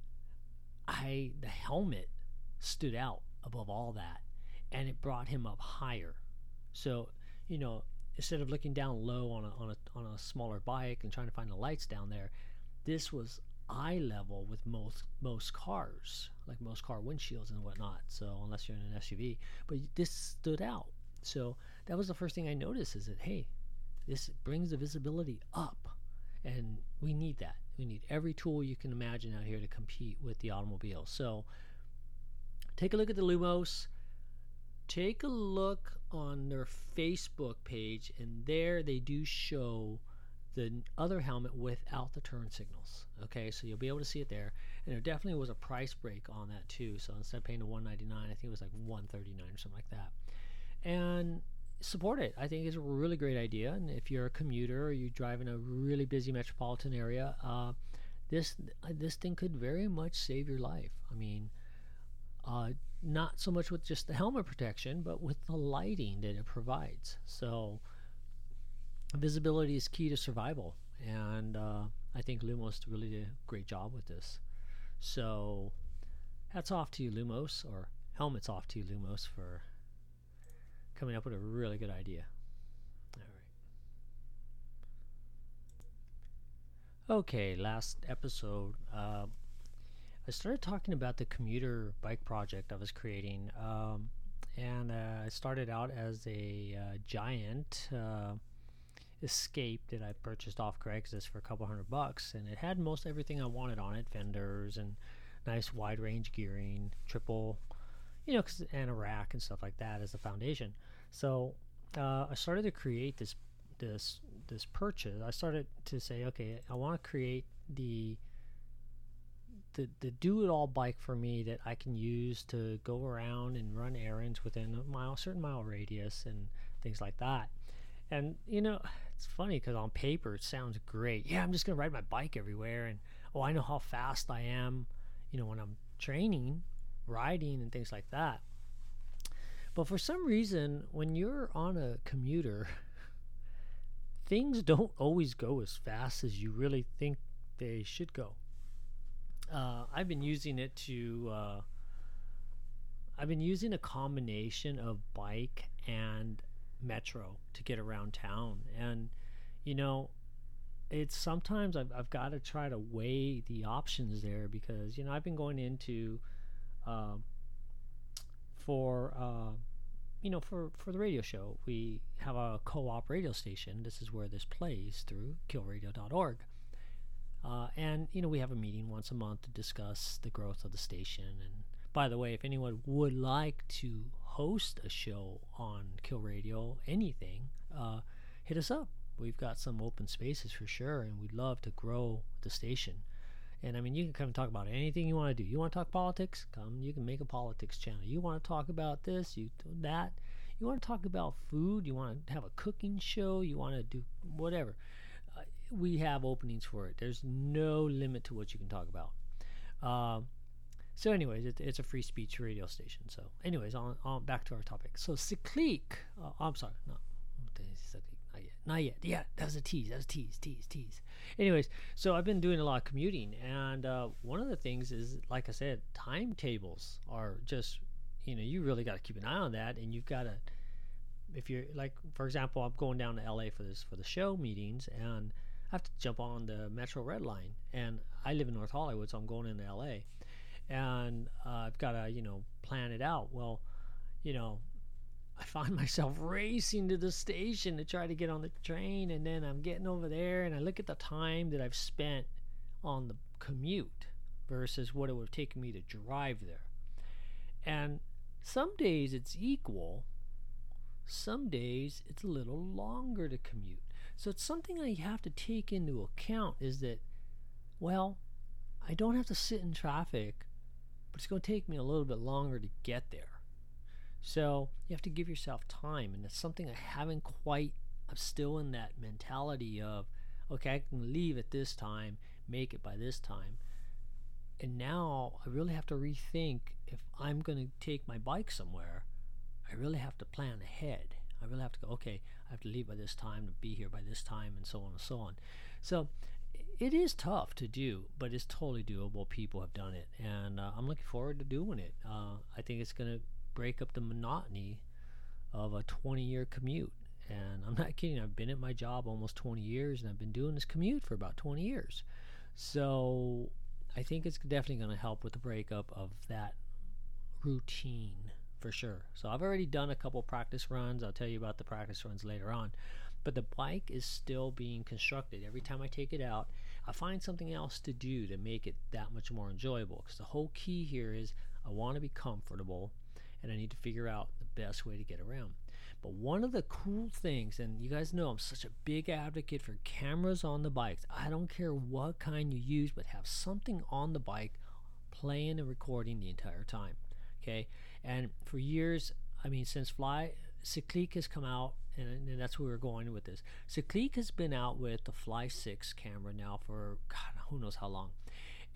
I the helmet stood out above all that, and it brought him up higher. So, you know, instead of looking down low on a on a on a smaller bike and trying to find the lights down there, this was eye level with most most cars, like most car windshields and whatnot. So unless you're in an S U V, but this stood out. So that was the first thing I noticed, is that, hey, this brings the visibility up, and we need that. We need every tool you can imagine out here to compete with the automobile. So take a look at the Lumos. Take a look on their Facebook page, and there they do show the other helmet without the turn signals. Okay, so you'll be able to see it there. And there definitely was a price break on that too. So instead of paying the one ninety-nine, I think it was like one thirty-nine or something like that. And support it. I think it's a really great idea. And if you're a commuter or you drive in a really busy metropolitan area, uh, this this thing could very much save your life. I mean, uh, not so much with just the helmet protection, but with the lighting that it provides. So visibility is key to survival, and uh, I think Lumos really did a great job with this. So hats off to you, Lumos, or helmets off to you, Lumos, for coming up with a really good idea. All right. Okay, last episode, uh, I started talking about the commuter bike project I was creating, um, and uh, I started out as a uh, giant uh, Escape that I purchased off Craigslist for a couple hundred bucks, and it had most everything I wanted on it: fenders and nice wide range gearing, triple, you know, cause, and a rack and stuff like that as a foundation. So uh, I started to create this this this purchase. I started to say, okay, I want to create the the the do-it-all bike for me that I can use to go around and run errands within a mile, certain mile radius, and things like that. And you know, it's funny because on paper it sounds great. Yeah, I'm just gonna ride my bike everywhere, and oh, I know how fast I am, you know, when I'm training, riding, and things like that. But for some reason, when you're on a commuter, things don't always go as fast as you really think they should go. Uh, I've been using it to. Uh, I've been using a combination of bike and metro to get around town, and you know, it's sometimes I've I've got to try to weigh the options there, because you know I've been going into uh, for uh, you know for for the radio show. We have a co-op radio station. This is where this plays through kill radio dot org. Uh, and, you know, we have a meeting once a month to discuss the growth of the station. And by the way, if anyone would like to host a show on Kill Radio, anything, uh, hit us up. We've got some open spaces for sure, and we'd love to grow the station. And, I mean, you can come and talk about anything you want to do. You want to talk politics? Come, you can make a politics channel. You want to talk about this, you do that. You want to talk about food? You want to have a cooking show? You want to do whatever. We have openings for it. There's no limit to what you can talk about. Um, so anyways, it, it's a free speech radio station. So anyways, on, on back to our topic. So Cyclique, uh, I'm sorry, no, not yet, not yet. Yeah, that was a tease. That was a tease, tease, tease. Anyways, so I've been doing a lot of commuting, and uh, one of the things is, like I said, timetables are just, you know, you really got to keep an eye on that, and you've got to, if you're like, for example, I'm going down to L A for this for the show meetings, and I have to jump on the Metro Red Line, and I live in North Hollywood, so I'm going into L A, and uh, I've got to, you know, plan it out. Well, you know, I find myself racing to the station to try to get on the train, and then I'm getting over there, and I look at the time that I've spent on the commute versus what it would have taken me to drive there. And some days it's equal, some days it's a little longer to commute. So it's something I have to take into account, is that, well, I don't have to sit in traffic, but it's going to take me a little bit longer to get there. So you have to give yourself time, and it's something I haven't quite, I'm still in that mentality of, okay, I can leave at this time, make it by this time. And now I really have to rethink, if I'm going to take my bike somewhere, I really have to plan ahead. I really have to go, okay, I have to leave by this time to be here by this time, and so on and so on. So it is tough to do, but it's totally doable. People have done it, and uh, I'm looking forward to doing it. Uh, I think it's going to break up the monotony of a twenty-year commute. And I'm not kidding. I've been at my job almost twenty years, and I've been doing this commute for about twenty years. So I think it's definitely going to help with the breakup of that routine. For sure. So I've already done a couple practice runs. I'll tell you about the practice runs later on. But the bike is still being constructed. Every time I take it out, I find something else to do to make it that much more enjoyable. Because the whole key here is I want to be comfortable, and I need to figure out the best way to get around. But one of the cool things, and you guys know I'm such a big advocate for cameras on the bikes. I don't care what kind you use, but have something on the bike playing and recording the entire time. Okay, and for years, I mean, since Fly Cyclique has come out, and, and that's where we're going with this. Cyclique has been out with the Fly six camera now for God, who knows how long,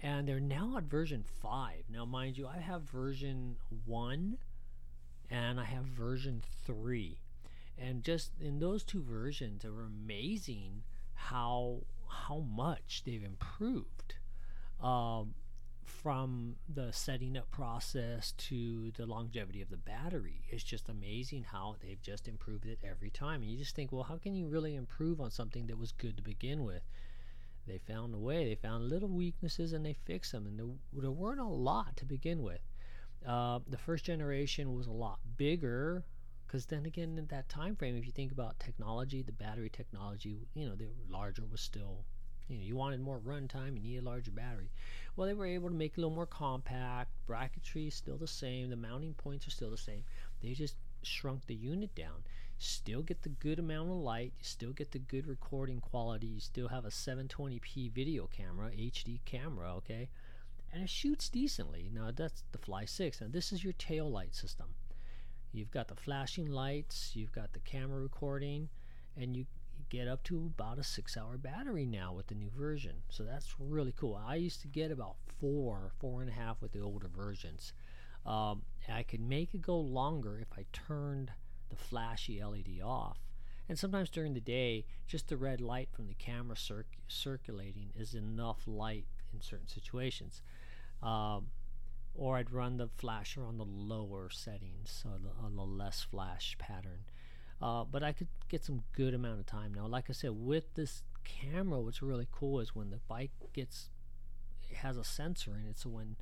and they're now at version five. Now, mind you, I have version one and I have version three. And just in those two versions, it were amazing how how much they've improved. Um, from the setting up process to the longevity of the battery. It's just amazing how they've just improved it every time. And you just think, well, how can you really improve on something that was good to begin with? They found a way. They found little weaknesses and they fixed them. And there, there weren't a lot to begin with. Uh, the first generation was a lot bigger, because then again, in that time frame, if you think about technology, the battery technology, you know, the larger was still, you know, you wanted more runtime, you needed a larger battery. Well, they were able to make it a little more compact. Bracketry is still the same. The mounting points are still the same. They just shrunk the unit down. Still get the good amount of light. You still get the good recording quality. You still have a seven twenty p video camera, H D camera, okay? And it shoots decently. Now, that's the Fly six. Now, this is your tail light system. You've got the flashing lights. You've got the camera recording. And you get up to about a six hour battery now with the new version. So that's really cool. I used to get about four, four and a half with the older versions. Um, I could make it go longer if I turned the flashy L E D off. And sometimes during the day, just the red light from the camera circ circulating is enough light in certain situations. Um, or I'd run the flasher on the lower settings, so the, on the less flash pattern. Uh, but I could get some good amount of time now. Like I said, with this camera, what's really cool is when the bike gets, it has a sensor in it, so when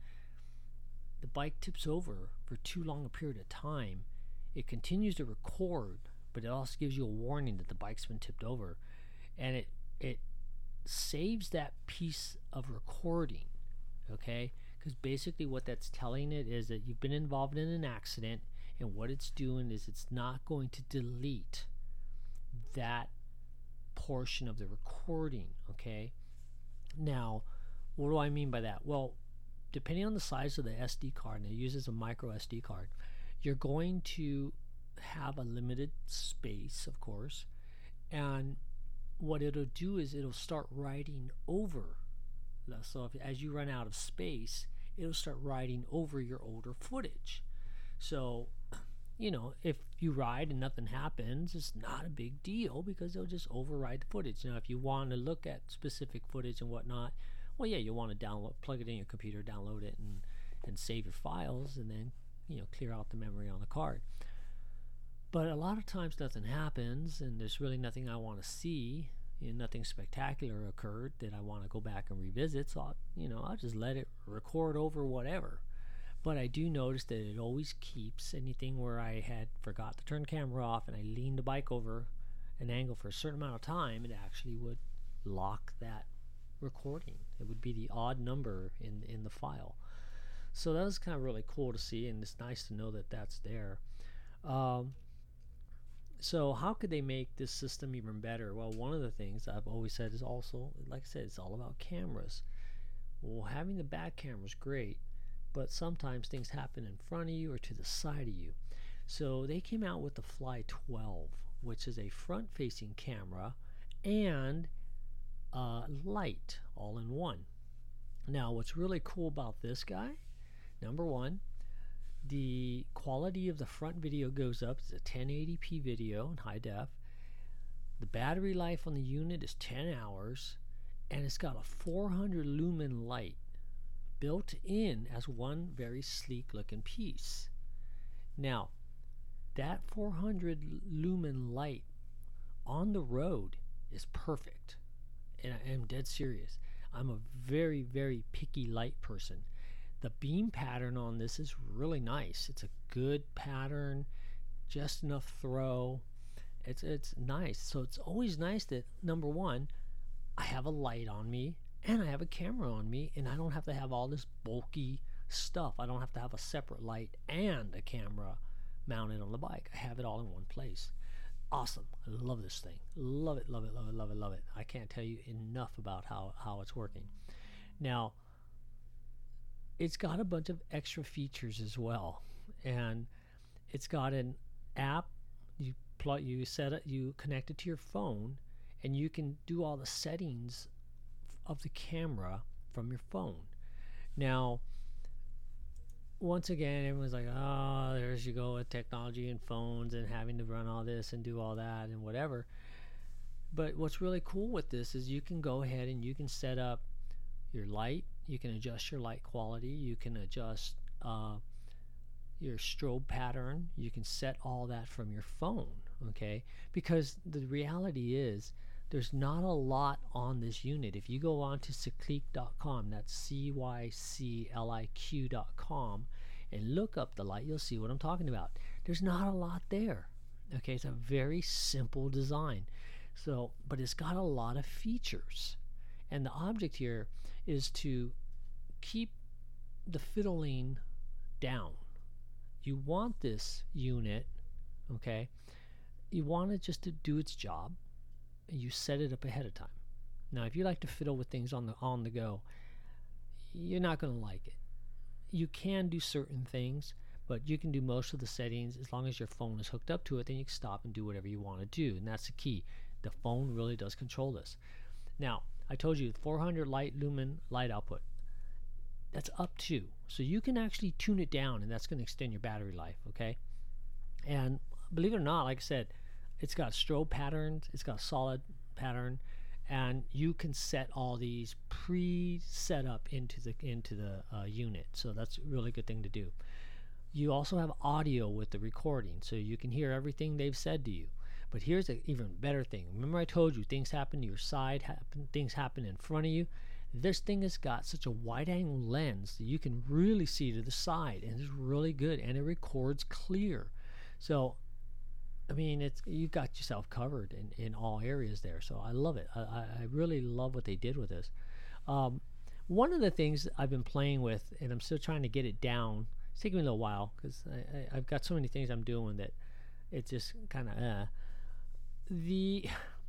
the bike tips over for too long a period of time, it continues to record, but it also gives you a warning that the bike's been tipped over, and it it saves that piece of recording, okay? Because basically what that's telling it is that you've been involved in an accident, and what it's doing is it's not going to delete that portion of the recording, okay? Now, what do I mean by that? Well, depending on the size of the S D card, and it uses a micro S D card, you're going to have a limited space, of course, and what it'll do is it'll start writing over. So if, as you run out of space, it'll start writing over your older footage. So, you know, if you ride and nothing happens, it's not a big deal because they'll just override the footage. Now, if you want to look at specific footage and whatnot, well, yeah, you want to download, plug it in your computer, download it, and and save your files, and then, you know, clear out the memory on the card. But a lot of times nothing happens, and there's really nothing I want to see. You know, nothing spectacular occurred that I want to go back and revisit, so I'll, you know, I'll just let it record over whatever. But I do notice that it always keeps anything where I had forgot to turn the camera off and I leaned the bike over an angle for a certain amount of time, it actually would lock that recording. It would be the odd number in in the file. So that was kind of really cool to see, and it's nice to know that that's there. Um, so how could they make this system even better? Well, one of the things I've always said is also, like I said, it's all about cameras. Well, having the back camera is great, but sometimes things happen in front of you or to the side of you. So they came out with the Fly twelve, which is a front-facing camera and uh, light all in one. Now, what's really cool about this guy, number one, the quality of the front video goes up. It's a ten eighty p video in high def. The battery life on the unit is ten hours, and it's got a four hundred lumen light built in as one very sleek looking piece. Now, that four hundred lumen light on the road is perfect, and I am dead serious. I'm a very, very picky light person. The beam pattern on this is really nice. It's a good pattern, just enough throw. It's it's nice. So it's always nice that, number one, I have a light on me and I have a camera on me, and I don't have to have all this bulky stuff. I don't have to have a separate light and a camera mounted on the bike. I have it all in one place. Awesome. I love this thing. Love it, love it, love it, love it, love it. I can't tell you enough about how, how it's working. Now, it's got a bunch of extra features as well, and it's got an app. You plug, you set it, you connect it to your phone, and you can do all the settings of the camera from your phone. Now, once again, everyone's like, oh, there's you go with technology and phones and having to run all this and do all that and whatever. But what's really cool with this is you can go ahead and you can set up your light. You can adjust your light quality. You can adjust uh, your strobe pattern. You can set all that from your phone, okay? Because the reality is there's not a lot on this unit. If you go on to cycliq dot com, that's C Y C L I Q dot com, and look up the light, you'll see what I'm talking about. There's not a lot there, okay? It's a very simple design. So, but it's got a lot of features. And the object here is to keep the fiddling down. You want this unit, okay? You want it just to do its job. You set it up ahead of time. Now, if you like to fiddle with things on the on the go, you're not going to like it. You can do certain things, but you can do most of the settings as long as your phone is hooked up to it. Then you can stop and do whatever you want to do, and that's the key. The phone really does control this. Now, I told you four hundred light lumen light output. That's up to. So you can actually tune it down, and that's going to extend your battery life, okay? And believe it or not, like I said, it's got strobe patterns, it's got a solid pattern, and you can set all these pre-set up into the into the uh, unit. So that's a really good thing to do. You also have audio with the recording, so you can hear everything they've said to you. But here's an even better thing. Remember I told you things happen to your side, happen, things happen in front of you. This thing has got such a wide-angle lens that you can really see to the side, and it's really good, and it records clear. So, I mean, it's you've got yourself covered in, in all areas there. So I love it. I, I really love what they did with this. Um, one of the things I've been playing with, and I'm still trying to get it down. It's taking me a little while because I've got so many things I'm doing that it's just kind of uh. The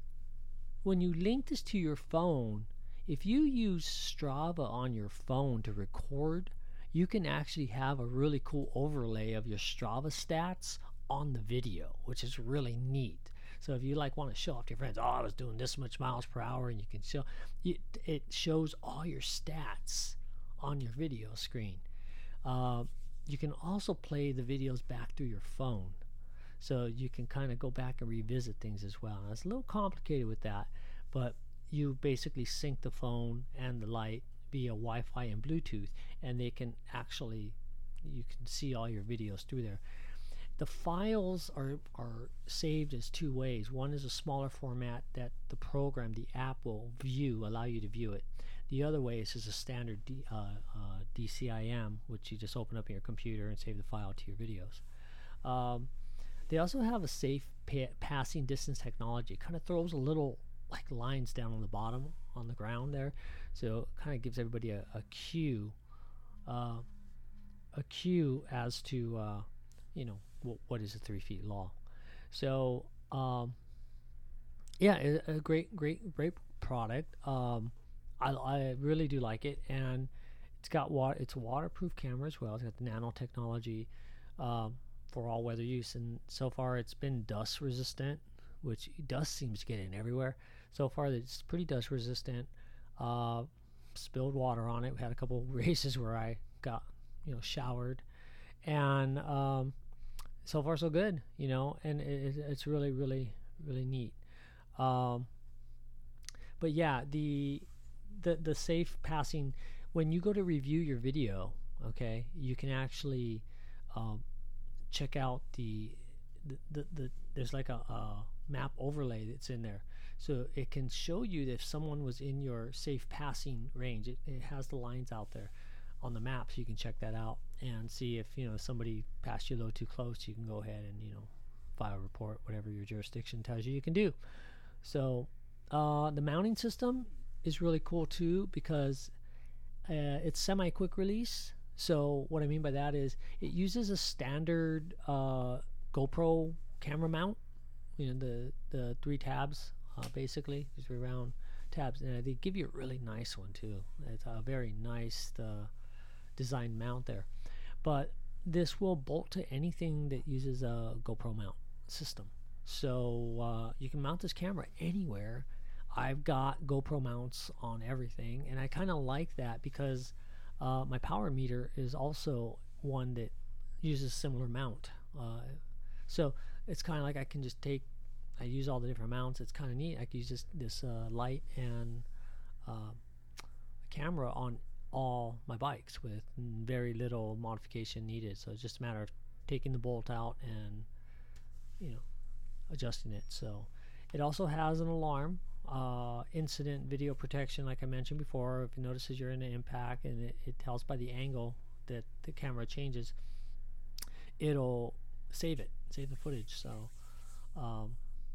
when you link this to your phone, if you use Strava on your phone to record, you can actually have a really cool overlay of your Strava stats on the video, which is really neat. So if you like want to show off to your friends, oh, I was doing this much miles per hour, and you can show it, it shows all your stats on your video screen. Uh, you can also play the videos back through your phone. So you can kind of go back and revisit things as well. Now, it's a little complicated with that, but you basically sync the phone and the light via Wi-Fi and Bluetooth, and they can actually, you can see all your videos through there. The files are, are saved as two ways. One is a smaller format that the program, the app will view, allow you to view it. The other way is just a standard D, uh, uh, D C I M, which you just open up in your computer and save the file to your videos. Um, They also have a safe pa- passing distance technology. It kind of throws a little like lines down on the bottom on the ground there, so it kind of gives everybody a, a cue, uh, a cue as to uh, you know w- what is a three feet law. So um, yeah, it, a great, great, great product. Um, I, I really do like it, and it's got water. It's a waterproof camera as well. It's got the nanotechnology. Um, for all weather use, and so far it's been dust resistant, which dust seems to get in everywhere. So far it's pretty dust resistant. Uh, spilled water on it. We had a couple races where I got you know showered, and um, so far so good, you know, and it, it's really really really neat. Um, but yeah, the the the safe passing, when you go to review your video, okay, you can actually um, check out the the, the, the there's like a, a map overlay that's in there, so it can show you that if someone was in your safe passing range. It, it has the lines out there on the map, so you can check that out and see if you know somebody passed you a little too close. You can go ahead and you know file a report, whatever your jurisdiction tells you you can do. So uh, the mounting system is really cool too, because uh, it's semi quick release. So what I mean by that is it uses a standard uh, GoPro camera mount, you know, the, the three tabs, uh, basically, the three round tabs. And they give you a really nice one, too. It's a very nice uh, design mount there. But this will bolt to anything that uses a GoPro mount system. So uh, you can mount this camera anywhere. I've got GoPro mounts on everything, and I kind of like that because Uh, my power meter is also one that uses similar mount. Uh, so it's kind of like I can just take, I use all the different mounts. It's kind of neat. I can use this, this uh, light and uh, camera on all my bikes with very little modification needed. So it's just a matter of taking the bolt out and, you know, adjusting it. So it also has an alarm, uh, incident video protection, like I mentioned before. If it notices you're in an impact and it, it tells by the angle that the camera changes, it'll save it, save the footage. So um,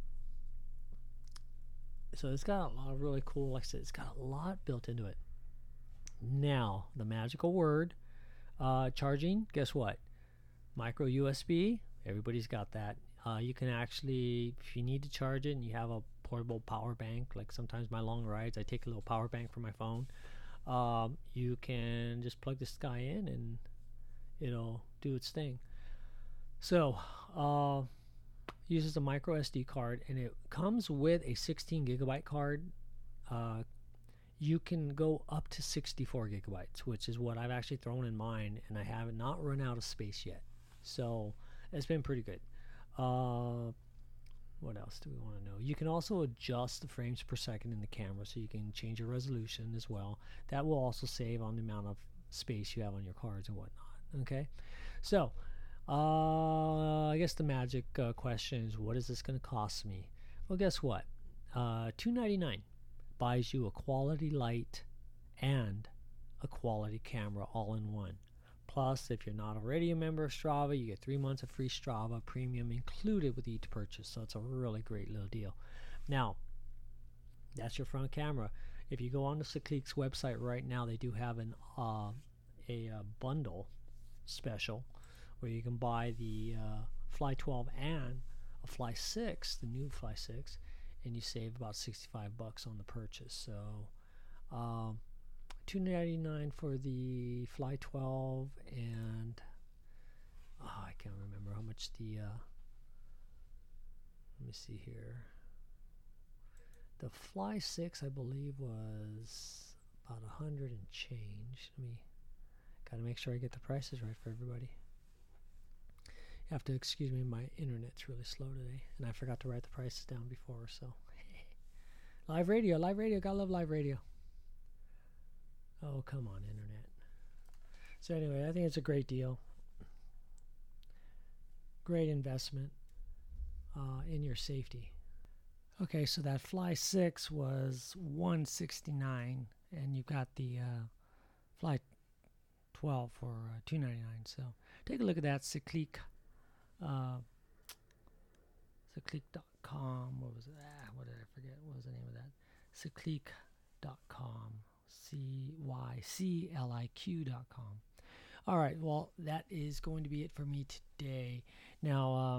so it's got a lot of really cool, like I said, it's got a lot built into it. Now, the magical word, uh, charging, guess what? Micro U S B, everybody's got that. Uh, you can actually, if you need to charge it and you have a portable power bank, like sometimes my long rides, I take a little power bank for my phone. Um, you can just plug this guy in and it'll do its thing. So, uh, uses a micro S D card, and it comes with a sixteen gigabyte card. Uh, you can go up to sixty-four gigabytes, which is what I've actually thrown in mine, and I have not run out of space yet. So it's been pretty good. Uh, what else do we want to know? You can also adjust the frames per second in the camera, so you can change your resolution as well. That will also save on the amount of space you have on your cards and whatnot. Okay, so uh, I guess the magic uh, question is, what is this going to cost me? Well, guess what? Uh, two ninety-nine buys you a quality light and a quality camera all in one. Plus, if you're not already a member of Strava, you get three months of free Strava Premium included with each purchase. So it's a really great little deal. Now, that's your front camera. If you go on the Cyclique's website right now, they do have an uh, a uh, bundle special where you can buy the uh, Fly twelve and a Fly six, the new Fly six, and you save about sixty-five bucks on the purchase. So um, two ninety-nine for the Fly twelve, and oh, I can't remember how much the uh, let me see here. The Fly six, I believe, was about a hundred and change. Let me gotta make sure I get the prices right for everybody. You have to excuse me, my internet's really slow today, and I forgot to write the prices down before. So live radio, live radio, gotta love live radio. Oh, come on, internet. So anyway, I think it's a great deal. Great investment uh, in your safety. Okay, so that Fly six was one sixty-nine, and you've got the uh, Fly twelve for uh, two ninety-nine. So take a look at that. Cyclique, uh, Cyclique dot com. What was it? Ah, what did I forget? What was the name of that? Cyclique dot com. C Y C L I Q dot com. All right, well, that is going to be it for me today. Now, uh,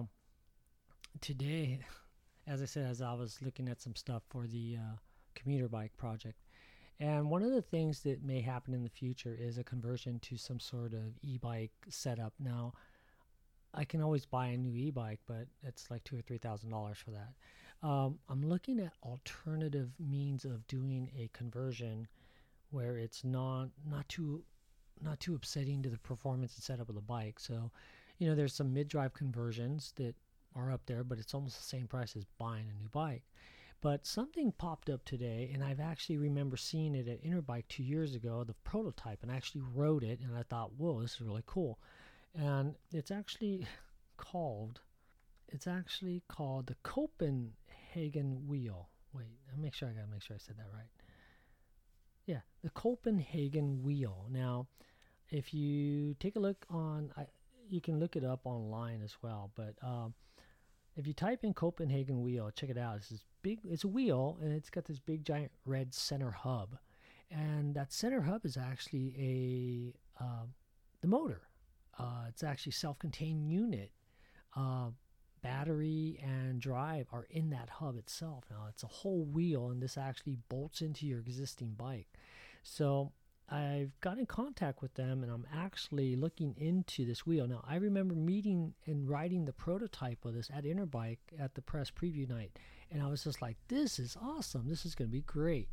today, as I said, as I was looking at some stuff for the uh, commuter bike project, and one of the things that may happen in the future is a conversion to some sort of e-bike setup. Now, I can always buy a new e-bike, but it's like two or three thousand dollars for that. Um, I'm looking at alternative means of doing a conversion where it's not not too not too upsetting to the performance and setup of the bike. So, you know, there's some mid-drive conversions that are up there, but it's almost the same price as buying a new bike. But something popped up today, and I've actually remember seeing it at Interbike two years ago, the prototype, and I actually rode it, and I thought, whoa, this is really cool. And it's actually called, it's actually called the Copenhagen Wheel. Wait, I'll make sure I gotta make sure I said that right. Yeah, the Copenhagen Wheel. Now, if you take a look on, I, you can look it up online as well, but um, if you type in Copenhagen Wheel, check it out. It's this big, it's a wheel, and it's got this big giant red center hub. And that center hub is actually a uh, the motor. Uh, it's actually a self-contained unit. Uh, battery and drive are in that hub itself. Now, it's a whole wheel, and this actually bolts into your existing bike. So I've got in contact with them, and I'm actually looking into this wheel. Now, I remember meeting and riding the prototype of this at Interbike at the press preview night, and I was just like, this is awesome. This is going to be great.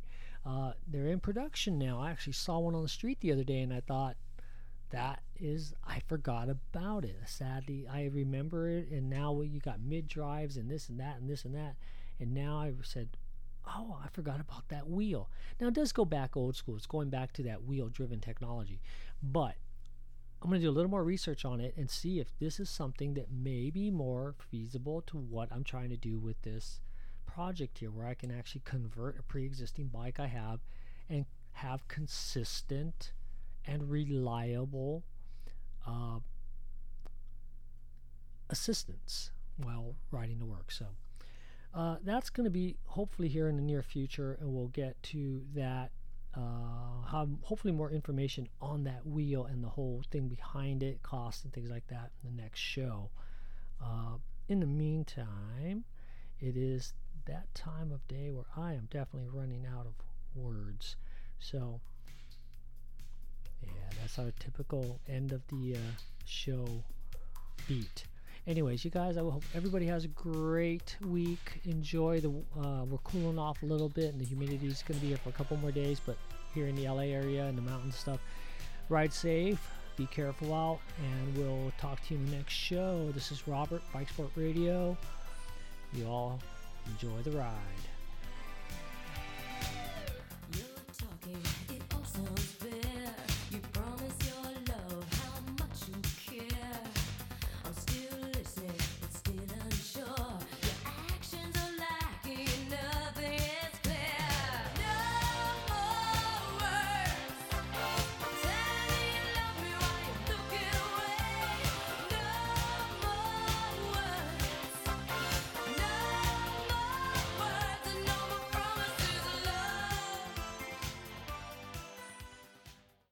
Uh, they're in production now. I actually saw one on the street the other day, and I thought, that is, I forgot about it. Sadly, I remember it, and now you got mid drives and this and that and this and that, and now I said, oh, I forgot about that wheel. Now, it does go back old school. It's going back to that wheel-driven technology, but I'm going to do a little more research on it and see if this is something that may be more feasible to what I'm trying to do with this project here, where I can actually convert a pre-existing bike I have and have consistent and reliable uh, assistance while riding to work. So uh, that's going to be hopefully here in the near future, and we'll get to that, uh, have hopefully more information on that wheel and the whole thing behind it, costs and things like that in the next show. Uh, in the meantime, it is that time of day where I am definitely running out of words. So yeah, that's our typical end of the uh, show beat. Anyways, you guys, I hope everybody has a great week. Enjoy the, uh, we're cooling off a little bit, and the humidity is going to be here for a couple more days, but here in the L A area and the mountain stuff, ride safe, be careful out, and we'll talk to you in the next show. This is Robert, Bike Sport Radio. You all enjoy the ride.